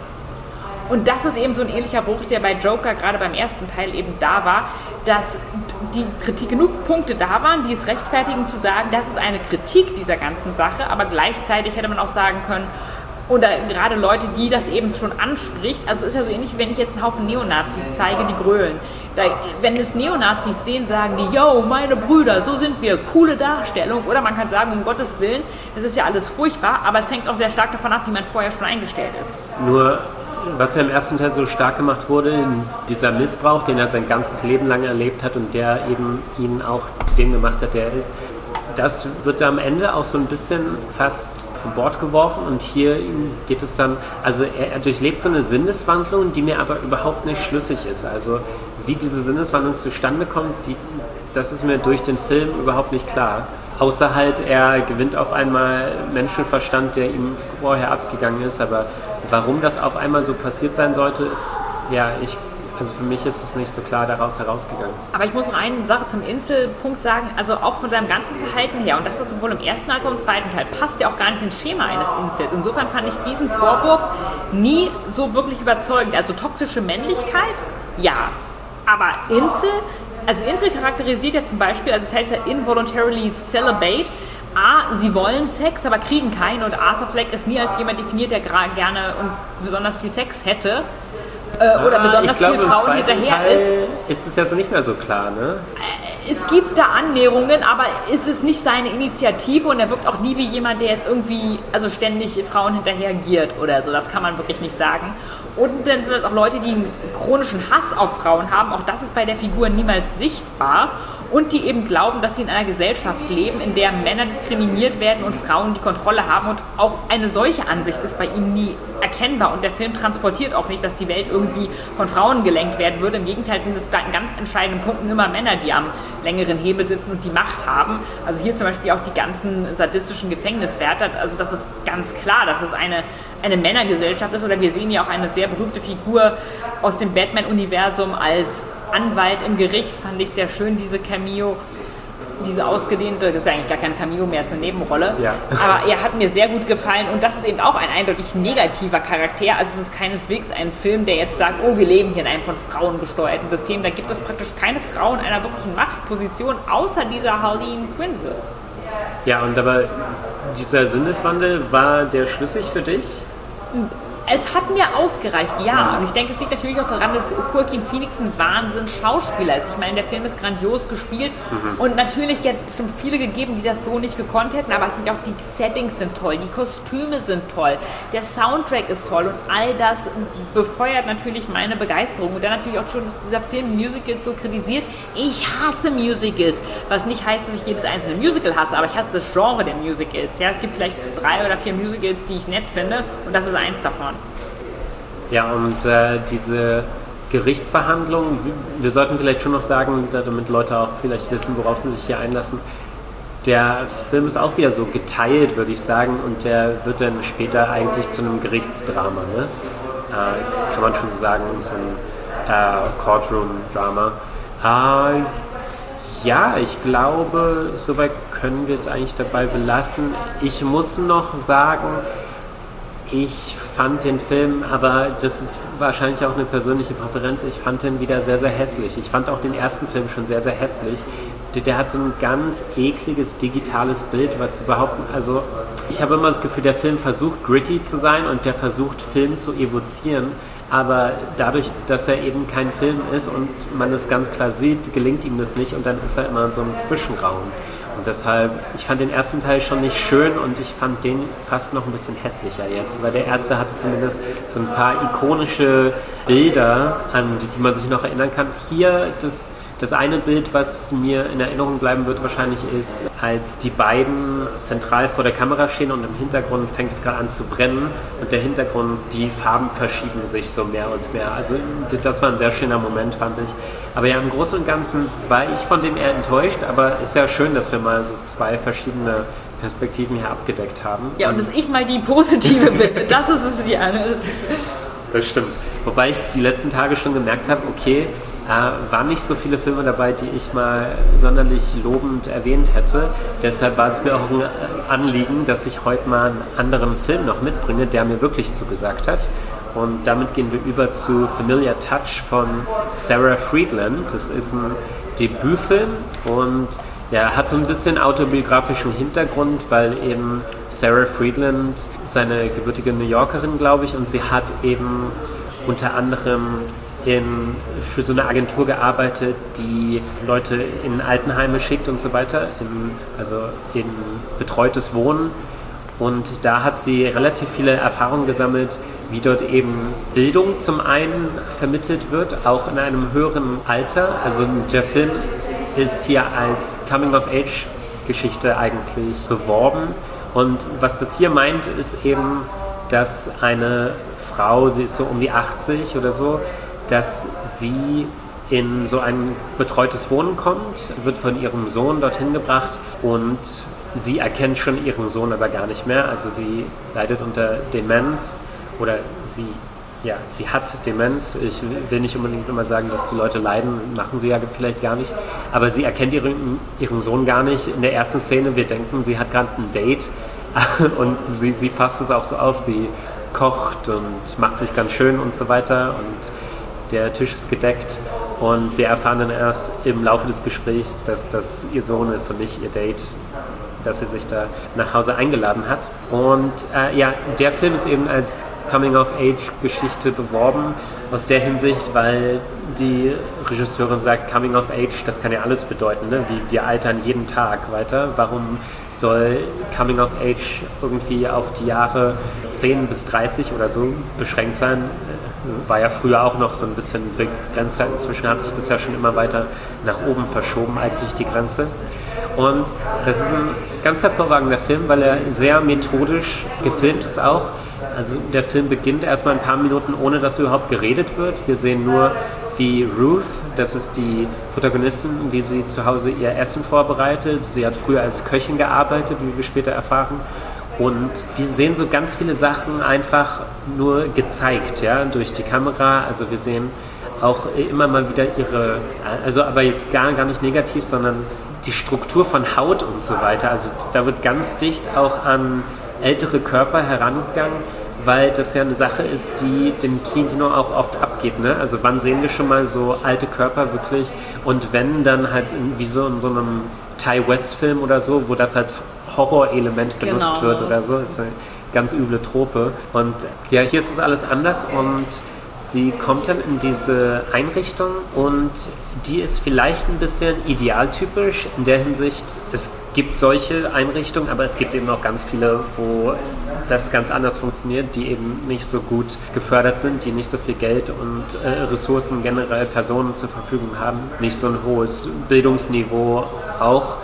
Speaker 5: Und das ist eben so ein ähnlicher Bruch, der bei Joker gerade beim ersten Teil eben da war, dass die Kritik genug Punkte da waren, die es rechtfertigen zu sagen, das ist eine Kritik dieser ganzen Sache, aber gleichzeitig hätte man auch sagen können, oder gerade Leute, die das eben schon anspricht, also es ist ja so ähnlich, wie wenn ich jetzt einen Haufen Neonazis zeige, die grölen. Da, wenn es Neonazis sehen, sagen die, yo, meine Brüder, so sind wir, coole Darstellung. Oder man kann sagen, um Gottes Willen, das ist ja alles furchtbar, aber es hängt auch sehr stark davon ab, wie man vorher schon eingestellt ist.
Speaker 4: Nur, was ja im ersten Teil so stark gemacht wurde, dieser Missbrauch, den er sein ganzes Leben lang erlebt hat und der eben ihn auch zu dem gemacht hat, der er ist, das wird am Ende auch so ein bisschen fast von Bord geworfen und hier geht es dann, also er, er durchlebt so eine Sinneswandlung, die mir aber überhaupt nicht schlüssig ist. Also wie diese Sinneswandlung zustande kommt, die, das ist mir durch den Film überhaupt nicht klar. Außer halt, er gewinnt auf einmal Menschenverstand, der ihm vorher abgegangen ist, aber warum das auf einmal so passiert sein sollte, ist, ja, ich Also für mich ist es nicht so klar daraus herausgegangen.
Speaker 5: Aber ich muss noch eine Sache zum Inselpunkt sagen, also auch von seinem ganzen Verhalten her, und das ist sowohl im ersten als auch im zweiten Teil, passt ja auch gar nicht ins Schema eines Insels. Insofern fand ich diesen Vorwurf nie so wirklich überzeugend. Also toxische Männlichkeit, ja, aber Insel, also Insel charakterisiert ja zum Beispiel, also es heißt ja involuntarily celibate, A, sie wollen Sex, aber kriegen keinen und Arthur Fleck ist nie als jemand definiert, der gerne und besonders viel Sex hätte. Äh, oder
Speaker 4: ah,
Speaker 5: besonders
Speaker 4: ich glaube,
Speaker 5: viele Frauen hinterher
Speaker 4: Teil
Speaker 5: ist.
Speaker 4: Ist es jetzt nicht mehr so klar, ne?
Speaker 5: es gibt da Annäherungen, aber es ist nicht seine Initiative und er wirkt auch nie wie jemand, der jetzt irgendwie also ständig Frauen hinterhergiert oder so. Das kann man wirklich nicht sagen. Und dann sind das auch Leute, die einen chronischen Hass auf Frauen haben. Auch das ist bei der Figur niemals sichtbar. Und die eben glauben, dass sie in einer Gesellschaft leben, in der Männer diskriminiert werden und Frauen die Kontrolle haben. Und auch eine solche Ansicht ist bei ihm nie erkennbar. Und der Film transportiert auch nicht, dass die Welt irgendwie von Frauen gelenkt werden würde. Im Gegenteil sind es da in ganz entscheidenden Punkten immer Männer, die am längeren Hebel sitzen und die Macht haben. Also hier zum Beispiel auch die ganzen sadistischen Gefängniswärter. Also das ist ganz klar, dass es eine, eine Männergesellschaft ist. Oder wir sehen ja auch eine sehr berühmte Figur aus dem Batman-Universum als Anwalt im Gericht, fand ich sehr schön, diese Cameo, diese ausgedehnte, das ist ja eigentlich gar kein Cameo mehr, ist eine Nebenrolle,
Speaker 4: ja.
Speaker 5: Aber er hat mir sehr gut gefallen und das ist eben auch ein eindeutig negativer Charakter, also es ist keineswegs ein Film, der jetzt sagt, oh, wir leben hier in einem von Frauen gesteuerten System, da gibt es praktisch keine Frau in einer wirklichen Machtposition, außer dieser Harleen Quinzel.
Speaker 4: Ja, und aber dieser Sinneswandel, war der schlüssig für dich?
Speaker 5: Es hat mir ausgereicht, ja. Und ich denke, es liegt natürlich auch daran, dass Joaquin Phoenix ein Wahnsinn-Schauspieler ist. Ich meine, der Film ist grandios gespielt mhm. und natürlich jetzt bestimmt viele gegeben, die das so nicht gekonnt hätten, aber es sind ja auch die Settings sind toll, die Kostüme sind toll, der Soundtrack ist toll und all das befeuert natürlich meine Begeisterung. Und dann natürlich auch schon, dass dieser Film Musicals so kritisiert. Ich hasse Musicals, was nicht heißt, dass ich jedes einzelne Musical hasse, aber ich hasse das Genre der Musicals. Ja, es gibt vielleicht drei oder vier Musicals, die ich nett finde und das ist eins davon.
Speaker 4: Ja, und äh, diese Gerichtsverhandlung, wir sollten vielleicht schon noch sagen, damit Leute auch vielleicht wissen, worauf sie sich hier einlassen, der Film ist auch wieder so geteilt, würde ich sagen, und der wird dann später eigentlich zu einem Gerichtsdrama, ne? Äh, kann man schon so sagen, so ein äh, Courtroom-Drama. Äh, ja, ich glaube, soweit können wir es eigentlich dabei belassen. Ich muss noch sagen, ich fand den Film, aber das ist wahrscheinlich auch eine persönliche Präferenz, ich fand den wieder sehr, sehr hässlich. Ich fand auch den ersten Film schon sehr, sehr hässlich. Der, der hat so ein ganz ekliges digitales Bild, was überhaupt, also ich habe immer das Gefühl, der Film versucht gritty zu sein und der versucht Film zu evozieren, aber dadurch, dass er eben kein Film ist und man es ganz klar sieht, gelingt ihm das nicht und dann ist er immer in so einem Zwischenraum. Und deshalb, ich fand den ersten Teil schon nicht schön und ich fand den fast noch ein bisschen hässlicher jetzt, weil der erste hatte zumindest so ein paar ikonische Bilder, an die, die man sich noch erinnern kann. Hier, das, das eine Bild, was mir in Erinnerung bleiben wird wahrscheinlich, ist, als die beiden zentral vor der Kamera stehen und im Hintergrund fängt es gerade an zu brennen und der Hintergrund, die Farben verschieben sich so mehr und mehr. Also das war ein sehr schöner Moment, fand ich. Aber ja, im Großen und Ganzen war ich von dem eher enttäuscht, aber es ist ja schön, dass wir mal so zwei verschiedene Perspektiven hier abgedeckt haben.
Speaker 5: Ja, und dass ich mal die positive bin, das ist es ja. Ne?
Speaker 4: Das stimmt. Wobei ich die letzten Tage schon gemerkt habe, okay, äh, waren nicht so viele Filme dabei, die ich mal sonderlich lobend erwähnt hätte. Deshalb war es mir auch ein Anliegen, dass ich heute mal einen anderen Film noch mitbringe, der mir wirklich zugesagt hat. Und damit gehen wir über zu Familiar Touch von Sarah Friedland. Das ist ein Debütfilm und ja, hat so ein bisschen autobiografischen Hintergrund, weil eben Sarah Friedland ist eine gebürtige New Yorkerin, glaube ich, und sie hat eben unter anderem in, für so eine Agentur gearbeitet, die Leute in Altenheime schickt und so weiter, in, also in betreutes Wohnen. Und da hat sie relativ viele Erfahrungen gesammelt, wie dort eben Bildung zum einen vermittelt wird, auch in einem höheren Alter. Also der Film ist hier als Coming-of-Age-Geschichte eigentlich beworben. Und was das hier meint, ist eben, dass eine Frau, sie ist so um die achtzig oder so, dass sie in so ein betreutes Wohnen kommt, wird von ihrem Sohn dorthin gebracht und sie erkennt schon ihren Sohn aber gar nicht mehr. Also sie leidet unter Demenz oder sie, ja, sie hat Demenz. Ich will nicht unbedingt immer sagen, dass die Leute leiden, machen sie ja vielleicht gar nicht. Aber sie erkennt ihren, ihren Sohn gar nicht. In der ersten Szene, wir denken, sie hat gerade ein Date und sie, sie fasst es auch so auf. Sie kocht und macht sich ganz schön und so weiter und der Tisch ist gedeckt und wir erfahren dann erst im Laufe des Gesprächs, dass das ihr Sohn ist und nicht ihr Date, dass sie sich da nach Hause eingeladen hat. Und äh, ja, der Film ist eben als Coming-of-Age-Geschichte beworben, aus der Hinsicht, weil die Regisseurin sagt, Coming-of-Age, das kann ja alles bedeuten, ne? Wie wir altern jeden Tag weiter. Warum soll Coming-of-Age irgendwie auf die Jahre zehn bis dreißig oder so beschränkt sein? War ja früher auch noch so ein bisschen begrenzt. Inzwischen hat sich das ja schon immer weiter nach oben verschoben, eigentlich die Grenze. Und das ist ein ganz hervorragender Film, weil er sehr methodisch gefilmt ist auch. Also der Film beginnt erstmal ein paar Minuten, ohne dass überhaupt geredet wird. Wir sehen nur, wie Ruth, das ist die Protagonistin, wie sie zu Hause ihr Essen vorbereitet. Sie hat früher als Köchin gearbeitet, wie wir später erfahren. Und wir sehen so ganz viele Sachen einfach nur gezeigt, ja, durch die Kamera. Also wir sehen auch immer mal wieder ihre, also aber jetzt gar, gar nicht negativ, sondern die Struktur von Haut und so weiter. Also da wird ganz dicht auch an ältere Körper herangegangen, weil das ja eine Sache ist, die dem Kino auch oft abgeht. Ne? Also wann sehen wir schon mal so alte Körper wirklich? Und wenn, dann halt in, wie so in so einem Thai-West-Film oder so, wo das als Horrorelement benutzt genau. wird oder so. Das ist eine ganz üble Trope. Und ja, hier ist es alles anders und sie kommt dann in diese Einrichtung und die ist vielleicht ein bisschen idealtypisch in der Hinsicht, es gibt solche Einrichtungen, aber es gibt eben auch ganz viele, wo das ganz anders funktioniert, die eben nicht so gut gefördert sind, die nicht so viel Geld und äh, Ressourcen generell Personen zur Verfügung haben, nicht so ein hohes Bildungsniveau auch.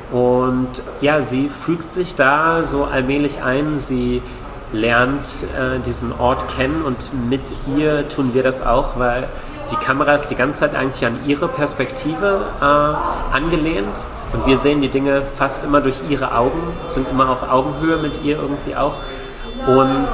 Speaker 4: Und ja, sie fügt sich da so allmählich ein, sie lernt äh, diesen Ort kennen und mit ihr tun wir das auch, weil die Kamera ist die ganze Zeit eigentlich an ihre Perspektive äh, angelehnt und wir sehen die Dinge fast immer durch ihre Augen, sind immer auf Augenhöhe mit ihr irgendwie auch und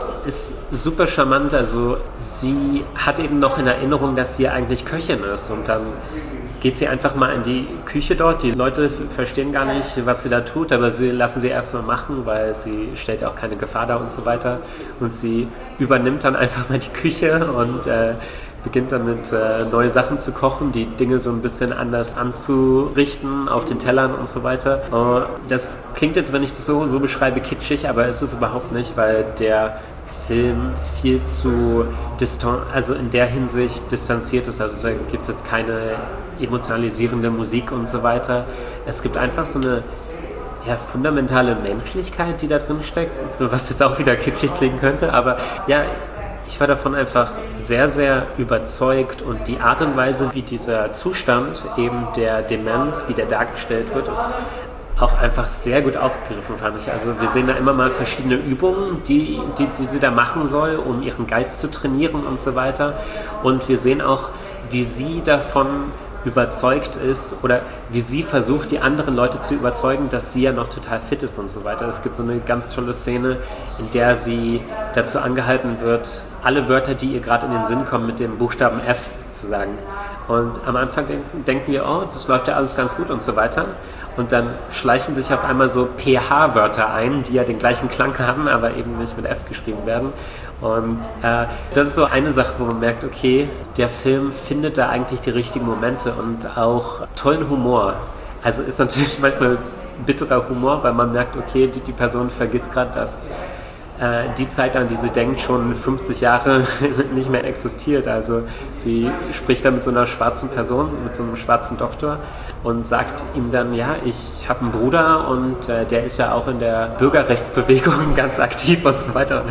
Speaker 4: ist super charmant, also sie hat eben noch in Erinnerung, dass sie eigentlich Köchin ist und dann geht sie einfach mal in die Küche dort. Die Leute verstehen gar nicht, was sie da tut, aber sie lassen sie erst mal machen, weil sie stellt ja auch keine Gefahr dar und so weiter. Und sie übernimmt dann einfach mal die Küche und äh, beginnt damit äh, neue Sachen zu kochen, die Dinge so ein bisschen anders anzurichten auf den Tellern und so weiter. Uh, das klingt jetzt, wenn ich das so, so beschreibe, kitschig, aber ist es überhaupt nicht, weil der Film viel zu distan- also in der Hinsicht distanziert ist. Also da gibt es jetzt keine emotionalisierende Musik und so weiter. Es gibt einfach so eine ja, fundamentale Menschlichkeit, die da drin steckt, was jetzt auch wieder kitschig klingen könnte, aber ja, ich war davon einfach sehr, sehr überzeugt und die Art und Weise, wie dieser Zustand eben der Demenz, wie der dargestellt wird, ist auch einfach sehr gut aufgegriffen, fand ich. Also wir sehen da immer mal verschiedene Übungen, die, die, die sie da machen soll, um ihren Geist zu trainieren und so weiter. Und wir sehen auch, wie sie davon überzeugt ist oder wie sie versucht, die anderen Leute zu überzeugen, dass sie ja noch total fit ist und so weiter. Es gibt so eine ganz tolle Szene, in der sie dazu angehalten wird, alle Wörter, die ihr gerade in den Sinn kommen, mit dem Buchstaben F zu sagen. Und am Anfang denken, denken wir, oh, das läuft ja alles ganz gut und so weiter. Und dann schleichen sich auf einmal so P H-Wörter ein, die ja den gleichen Klang haben, aber eben nicht mit F geschrieben werden. Und äh, das ist so eine Sache, wo man merkt, okay, der Film findet da eigentlich die richtigen Momente und auch tollen Humor. Also ist natürlich manchmal bitterer Humor, weil man merkt, okay, die, die Person vergisst gerade, dass äh, die Zeit, an die sie denkt, schon fünfzig Jahre nicht mehr existiert. Also sie spricht da mit so einer schwarzen Person, mit so einem schwarzen Doktor und sagt ihm dann, ja, ich habe einen Bruder und äh, der ist ja auch in der Bürgerrechtsbewegung ganz aktiv und so weiter.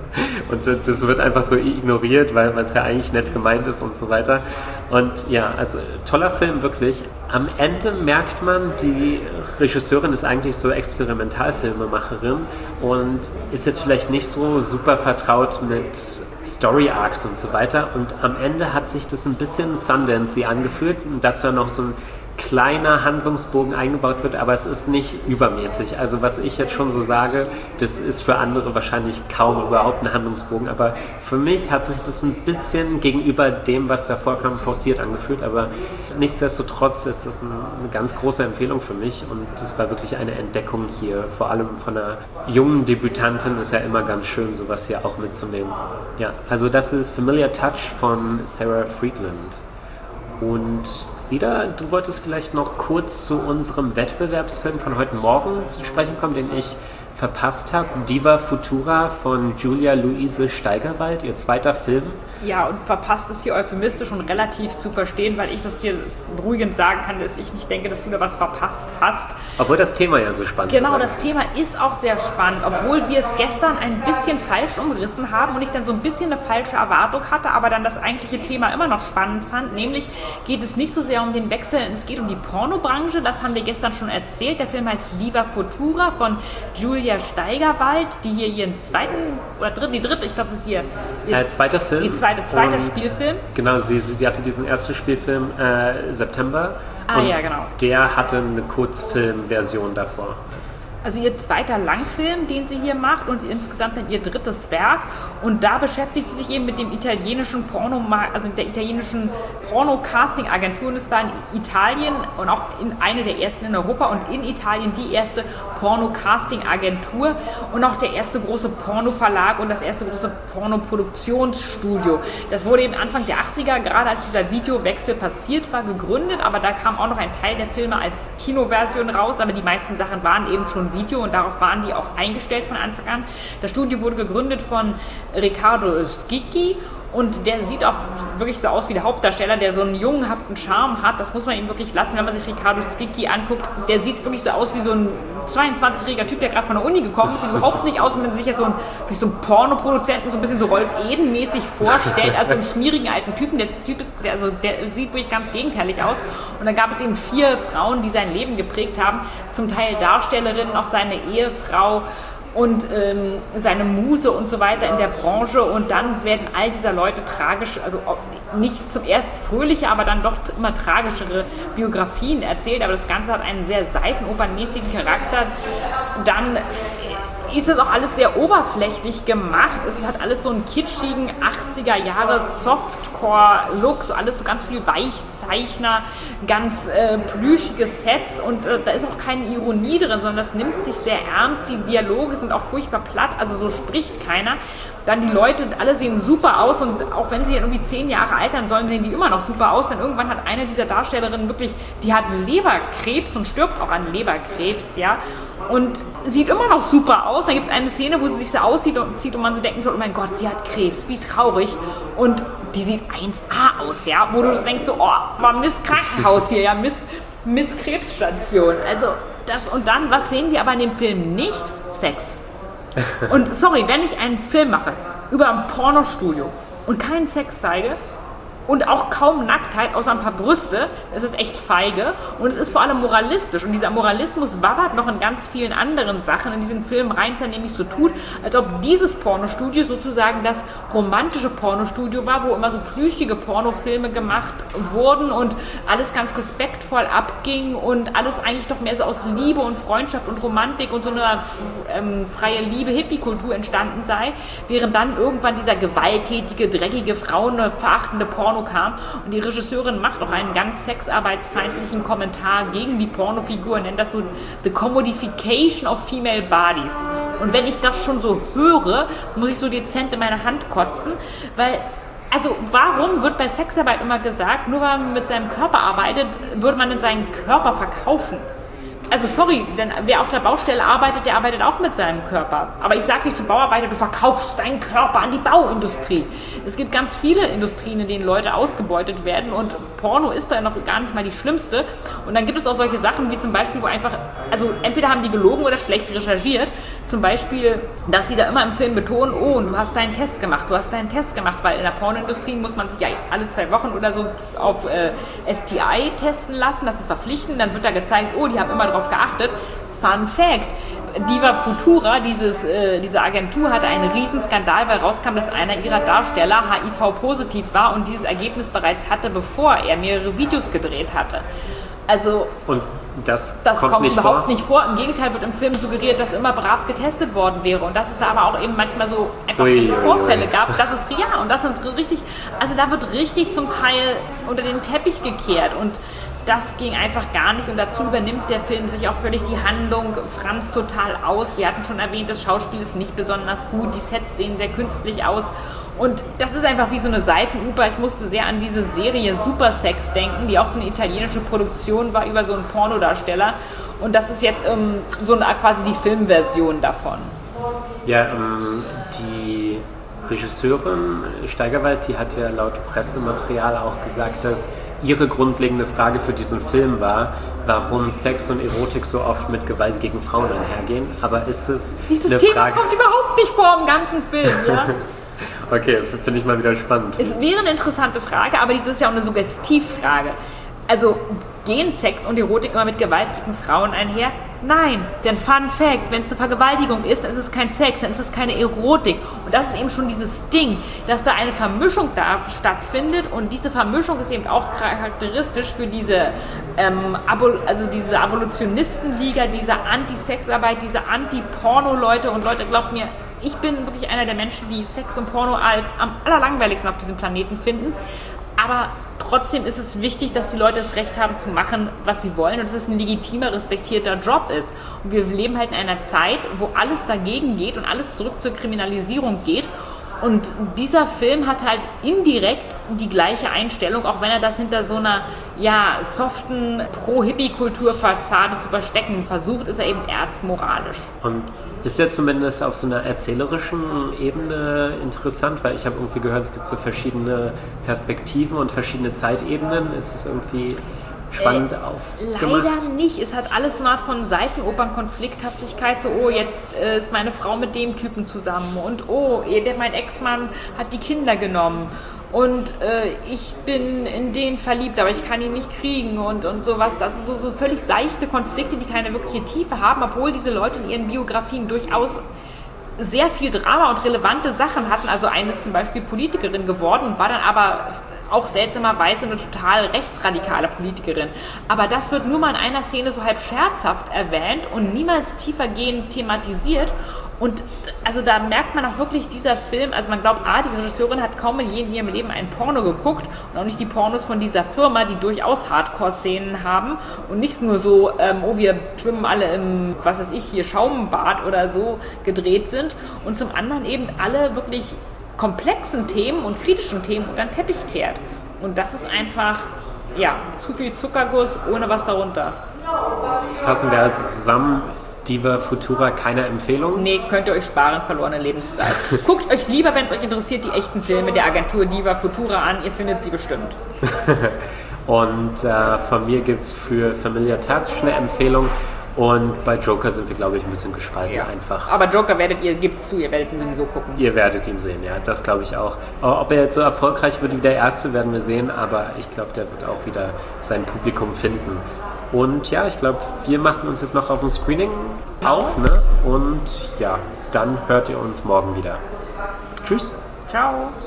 Speaker 4: Und äh, das wird einfach so ignoriert, weil es ja eigentlich nett gemeint ist und so weiter. Und ja, also toller Film, wirklich. Am Ende merkt man, die Regisseurin ist eigentlich so Experimentalfilmemacherin und ist jetzt vielleicht nicht so super vertraut mit Story Arcs und so weiter. Und am Ende hat sich das ein bisschen Sundance angefühlt, dass da noch so ein kleiner Handlungsbogen eingebaut wird, aber es ist nicht übermäßig. Also was ich jetzt schon so sage, das ist für andere wahrscheinlich kaum überhaupt ein Handlungsbogen, aber für mich hat sich das ein bisschen gegenüber dem, was davor kam, forciert angefühlt, aber nichtsdestotrotz ist das eine ganz große Empfehlung für mich und das war wirklich eine Entdeckung hier, vor allem von einer jungen Debütantin ist ja immer ganz schön, sowas hier auch mitzunehmen. Ja, also das ist Familiar Touch von Sarah Friedland. Und Lida, du wolltest vielleicht noch kurz zu unserem Wettbewerbsfilm von heute Morgen zu sprechen kommen, den ich verpasst habe. Diva Futura von Julia Luise Steigerwald, ihr zweiter Film.
Speaker 5: Ja, und verpasst ist hier euphemistisch und relativ zu verstehen, weil ich das dir beruhigend sagen kann, dass ich nicht denke, dass du da was verpasst hast.
Speaker 4: Obwohl das Thema ja so spannend ist.
Speaker 5: Genau, das Thema ist auch sehr spannend, obwohl wir es gestern ein bisschen falsch umrissen haben und ich dann so ein bisschen eine falsche Erwartung hatte, aber dann das eigentliche Thema immer noch spannend fand. Nämlich geht es nicht so sehr um den Wechsel, es geht um die Pornobranche. Das haben wir gestern schon erzählt. Der Film heißt Diva Futura von Julia Steigerwald, die hier ihren zweiten oder dritten, die dritte, ich glaube, es ist ihr, ihr
Speaker 4: äh, zweiter Film.
Speaker 5: Die zweite, zweiter
Speaker 4: und
Speaker 5: Spielfilm.
Speaker 4: Genau, sie, sie, sie hatte diesen ersten Spielfilm äh, September.
Speaker 5: Ah
Speaker 4: und
Speaker 5: ja, genau.
Speaker 4: Der hatte eine Kurzfilmversion davor.
Speaker 5: Also ihr zweiter Langfilm, den sie hier macht und insgesamt dann ihr drittes Werk. Und da beschäftigt sie sich eben mit dem italienischen Porno, also mit der italienischen Porno-Casting-Agentur. Und es war in Italien und auch in eine der ersten in Europa und in Italien die erste Porno-Casting-Agentur und auch der erste große Porno-Verlag und das erste große Porno-Produktionsstudio. Das wurde eben Anfang der achtziger, gerade als dieser Videowechsel passiert war, gegründet. Aber da kam auch noch ein Teil der Filme als Kinoversion raus. Aber die meisten Sachen waren eben schon Video und darauf waren die auch eingestellt von Anfang an. Das Studio wurde gegründet von Riccardo Schicchi und der sieht auch wirklich so aus wie der Hauptdarsteller, der so einen jungenhaften Charme hat. Das muss man ihm wirklich lassen, wenn man sich Riccardo Schicchi anguckt. Der sieht wirklich so aus wie so ein zweiundzwanzigjähriger Typ, der gerade von der Uni gekommen ist. Sieht überhaupt nicht aus, wenn man sich jetzt so einen, so einen Pornoproduzenten, so ein bisschen so Rolf Eden-mäßig vorstellt, als so einen schmierigen alten Typen. Der Typ ist, der, also der sieht wirklich ganz gegenteilig aus. Und dann gab es eben vier Frauen, die sein Leben geprägt haben. Zum Teil Darstellerinnen, auch seine Ehefrau und ähm, seine Muse und so weiter in der Branche. Und dann werden all dieser Leute tragisch, also nicht zum erst fröhliche, aber dann doch immer tragischere Biografien erzählt. Aber das Ganze hat einen sehr seifenopernmäßigen Charakter. Dann ist das auch alles sehr oberflächlich gemacht. Es hat alles so einen kitschigen achtziger Jahre Softcore-Look, so alles so ganz viel Weichzeichner, ganz äh, plüschige Sets und äh, da ist auch keine Ironie drin, sondern das nimmt sich sehr ernst. Die Dialoge sind auch furchtbar platt, also so spricht keiner. Dann die Leute, alle sehen super aus und auch wenn sie irgendwie zehn Jahre altern sollen, sehen die immer noch super aus. Denn irgendwann hat eine dieser Darstellerinnen wirklich, die hat Leberkrebs und stirbt auch an Leberkrebs, ja. Und sieht immer noch super aus. Dann gibt es eine Szene, wo sie sich so aussieht und zieht und man so denken soll, oh mein Gott, sie hat Krebs, wie traurig. Und die sieht eins A aus, ja. Wo du denkst so, oh, war Miss Krankenhaus hier, ja, Miss, Miss Krebsstation. Also das und dann, was sehen wir aber in dem Film nicht? Sex. Und sorry, wenn ich einen Film mache über ein Pornostudio und keinen Sex zeige und auch kaum Nacktheit, außer ein paar Brüste, das ist echt feige und es ist vor allem moralistisch und dieser Moralismus wabbert noch in ganz vielen anderen Sachen in diesen Film rein, der nämlich so tut, als ob dieses Pornostudio sozusagen das romantische Pornostudio war, wo immer so plüschige Pornofilme gemacht wurden und alles ganz respektvoll abging und alles eigentlich doch mehr so aus Liebe und Freundschaft und Romantik und so einer ähm, freie Liebe, Hippie-Kultur entstanden sei, während dann irgendwann dieser gewalttätige, dreckige, frauenverachtende Porno kam und die Regisseurin macht auch einen ganz sexarbeitsfeindlichen Kommentar gegen die Pornofigur, nennt das so The Commodification of Female Bodies. Und wenn ich das schon so höre, muss ich so dezent in meine Hand kotzen, weil also warum wird bei Sexarbeit immer gesagt, nur weil man mit seinem Körper arbeitet, würde man in seinen Körper verkaufen? Also sorry, denn wer auf der Baustelle arbeitet, der arbeitet auch mit seinem Körper. Aber ich sage nicht zu Bauarbeiter, du verkaufst deinen Körper an die Bauindustrie. Es gibt ganz viele Industrien, in denen Leute ausgebeutet werden und Porno ist da noch gar nicht mal die schlimmste. Und dann gibt es auch solche Sachen wie zum Beispiel, wo einfach, also entweder haben die gelogen oder schlecht recherchiert. Zum Beispiel, dass sie da immer im Film betonen, oh, und du hast deinen Test gemacht, du hast deinen Test gemacht, weil in der Pornoindustrie muss man sich ja alle zwei Wochen oder so auf äh, S T I testen lassen, das ist verpflichtend. Dann wird da gezeigt, oh, die haben immer drauf geachtet. Fun Fact, Diva Futura, dieses, äh, diese Agentur, hatte einen riesen Skandal, weil rauskam, dass einer ihrer Darsteller H I V-positiv war und dieses Ergebnis bereits hatte, bevor er mehrere Videos gedreht hatte. Also
Speaker 4: und das,
Speaker 5: das
Speaker 4: kommt,
Speaker 5: kommt
Speaker 4: nicht
Speaker 5: überhaupt
Speaker 4: vor?
Speaker 5: nicht vor. Im Gegenteil wird im Film suggeriert, dass immer brav getestet worden wäre und dass es da aber auch eben manchmal so einfach
Speaker 4: ui,
Speaker 5: so Vorfälle
Speaker 4: ui, ui.
Speaker 5: gab. Das ist ja und das sind richtig, also da wird richtig zum Teil unter den Teppich gekehrt und das ging einfach gar nicht und dazu übernimmt der Film sich auch völlig die Handlung, franzt total aus. Wir hatten schon erwähnt, das Schauspiel ist nicht besonders gut, die Sets sehen sehr künstlich aus und das ist einfach wie so eine Seifenoper. Ich musste sehr an diese Serie Super Sex denken, die auch so eine italienische Produktion war über so einen Pornodarsteller Und das ist jetzt ähm, so eine, quasi die Filmversion davon.
Speaker 4: Ja, ähm, die Regisseurin Steigerwald, die hat ja laut Pressematerial auch gesagt, dass ihre grundlegende Frage für diesen Film war, warum Sex und Erotik so oft mit Gewalt gegen Frauen einhergehen. Aber ist es
Speaker 5: Dieses
Speaker 4: eine
Speaker 5: Thema
Speaker 4: Frage...
Speaker 5: kommt überhaupt nicht vor im ganzen Film, ja?
Speaker 4: Okay, finde ich mal wieder spannend.
Speaker 5: Es wäre eine interessante Frage, aber dies ist ja auch eine Suggestivfrage. Also, gehen Sex und Erotik immer mit Gewalt gegen Frauen einher? Nein, denn Fun Fact, wenn es eine Vergewaltigung ist, dann ist es kein Sex, dann ist es keine Erotik. Und das ist eben schon dieses Ding, dass da eine Vermischung da stattfindet und diese Vermischung ist eben auch charakteristisch für diese, ähm, Abo, also diese Abolitionistenliga, diese Anti-Sexarbeit, diese Anti-Porno-Leute. Und Leute, glaubt mir, ich bin wirklich einer der Menschen, die Sex und Porno als am allerlangweiligsten auf diesem Planeten finden. Aber trotzdem ist es wichtig, dass die Leute das Recht haben zu machen, was sie wollen und dass es ein legitimer, respektierter Job ist. Und wir leben halt in einer Zeit, wo alles dagegen geht und alles zurück zur Kriminalisierung geht. Und dieser Film hat halt indirekt die gleiche Einstellung, auch wenn er das hinter so einer ja, soften Pro-Hippie-Kultur-Fassade zu verstecken versucht, ist er eben erzmoralisch.
Speaker 4: Und ist ja zumindest auf so einer erzählerischen Ebene interessant, weil ich habe irgendwie gehört, es gibt so verschiedene Perspektiven und verschiedene Zeitebenen. Ist es irgendwie spannend äh, aufgemacht?
Speaker 5: Leider nicht. Es hat alles eine Art von Seifenopern-Konflikthaftigkeit. So, oh, jetzt äh, ist meine Frau mit dem Typen zusammen. Und oh, der, mein Ex-Mann hat die Kinder genommen. Und äh, ich bin in den verliebt, aber ich kann ihn nicht kriegen und, und sowas. Das sind so, so völlig seichte Konflikte, die keine wirkliche Tiefe haben, obwohl diese Leute in ihren Biografien durchaus sehr viel Drama und relevante Sachen hatten. Also eine ist zum Beispiel Politikerin geworden und war dann aber auch seltsamerweise eine total rechtsradikale Politikerin. Aber das wird nur mal in einer Szene so halb scherzhaft erwähnt und niemals tiefergehend thematisiert. Und also da merkt man auch wirklich, dieser Film, also man glaubt, ah, die Regisseurin hat kaum in ihrem Leben ein Porno geguckt und auch nicht die Pornos von dieser Firma, die durchaus Hardcore-Szenen haben und nicht nur so, ähm, oh, wir schwimmen alle im, was weiß ich, hier Schaumbad oder so gedreht sind und zum anderen eben alle wirklich komplexen Themen und kritischen Themen unter den Teppich kehrt. Und das ist einfach, ja, zu viel Zuckerguss ohne was darunter.
Speaker 4: Fassen wir also zusammen, Diva Futura keine Empfehlung?
Speaker 5: Nee, könnt ihr euch sparen, verlorene Lebenszeit. Guckt euch lieber, wenn es euch interessiert, die echten Filme der Agentur Diva Futura an, ihr findet sie bestimmt.
Speaker 4: Und äh, von mir gibt es für Familiar Touch eine Empfehlung. Und bei Joker sind wir, glaube ich, ein bisschen gespalten
Speaker 5: ja.
Speaker 4: einfach.
Speaker 5: Aber Joker werdet ihr, gibt's zu, ihr werdet ihn sowieso gucken.
Speaker 4: Ihr werdet ihn sehen, ja, das glaube ich auch. Ob er jetzt so erfolgreich wird wie der erste, werden wir sehen, aber ich glaube, der wird auch wieder sein Publikum finden. Und ja, ich glaube, wir machen uns jetzt noch auf ein Screening auf, ne? Und ja, dann hört ihr uns morgen wieder. Tschüss.
Speaker 5: Ciao.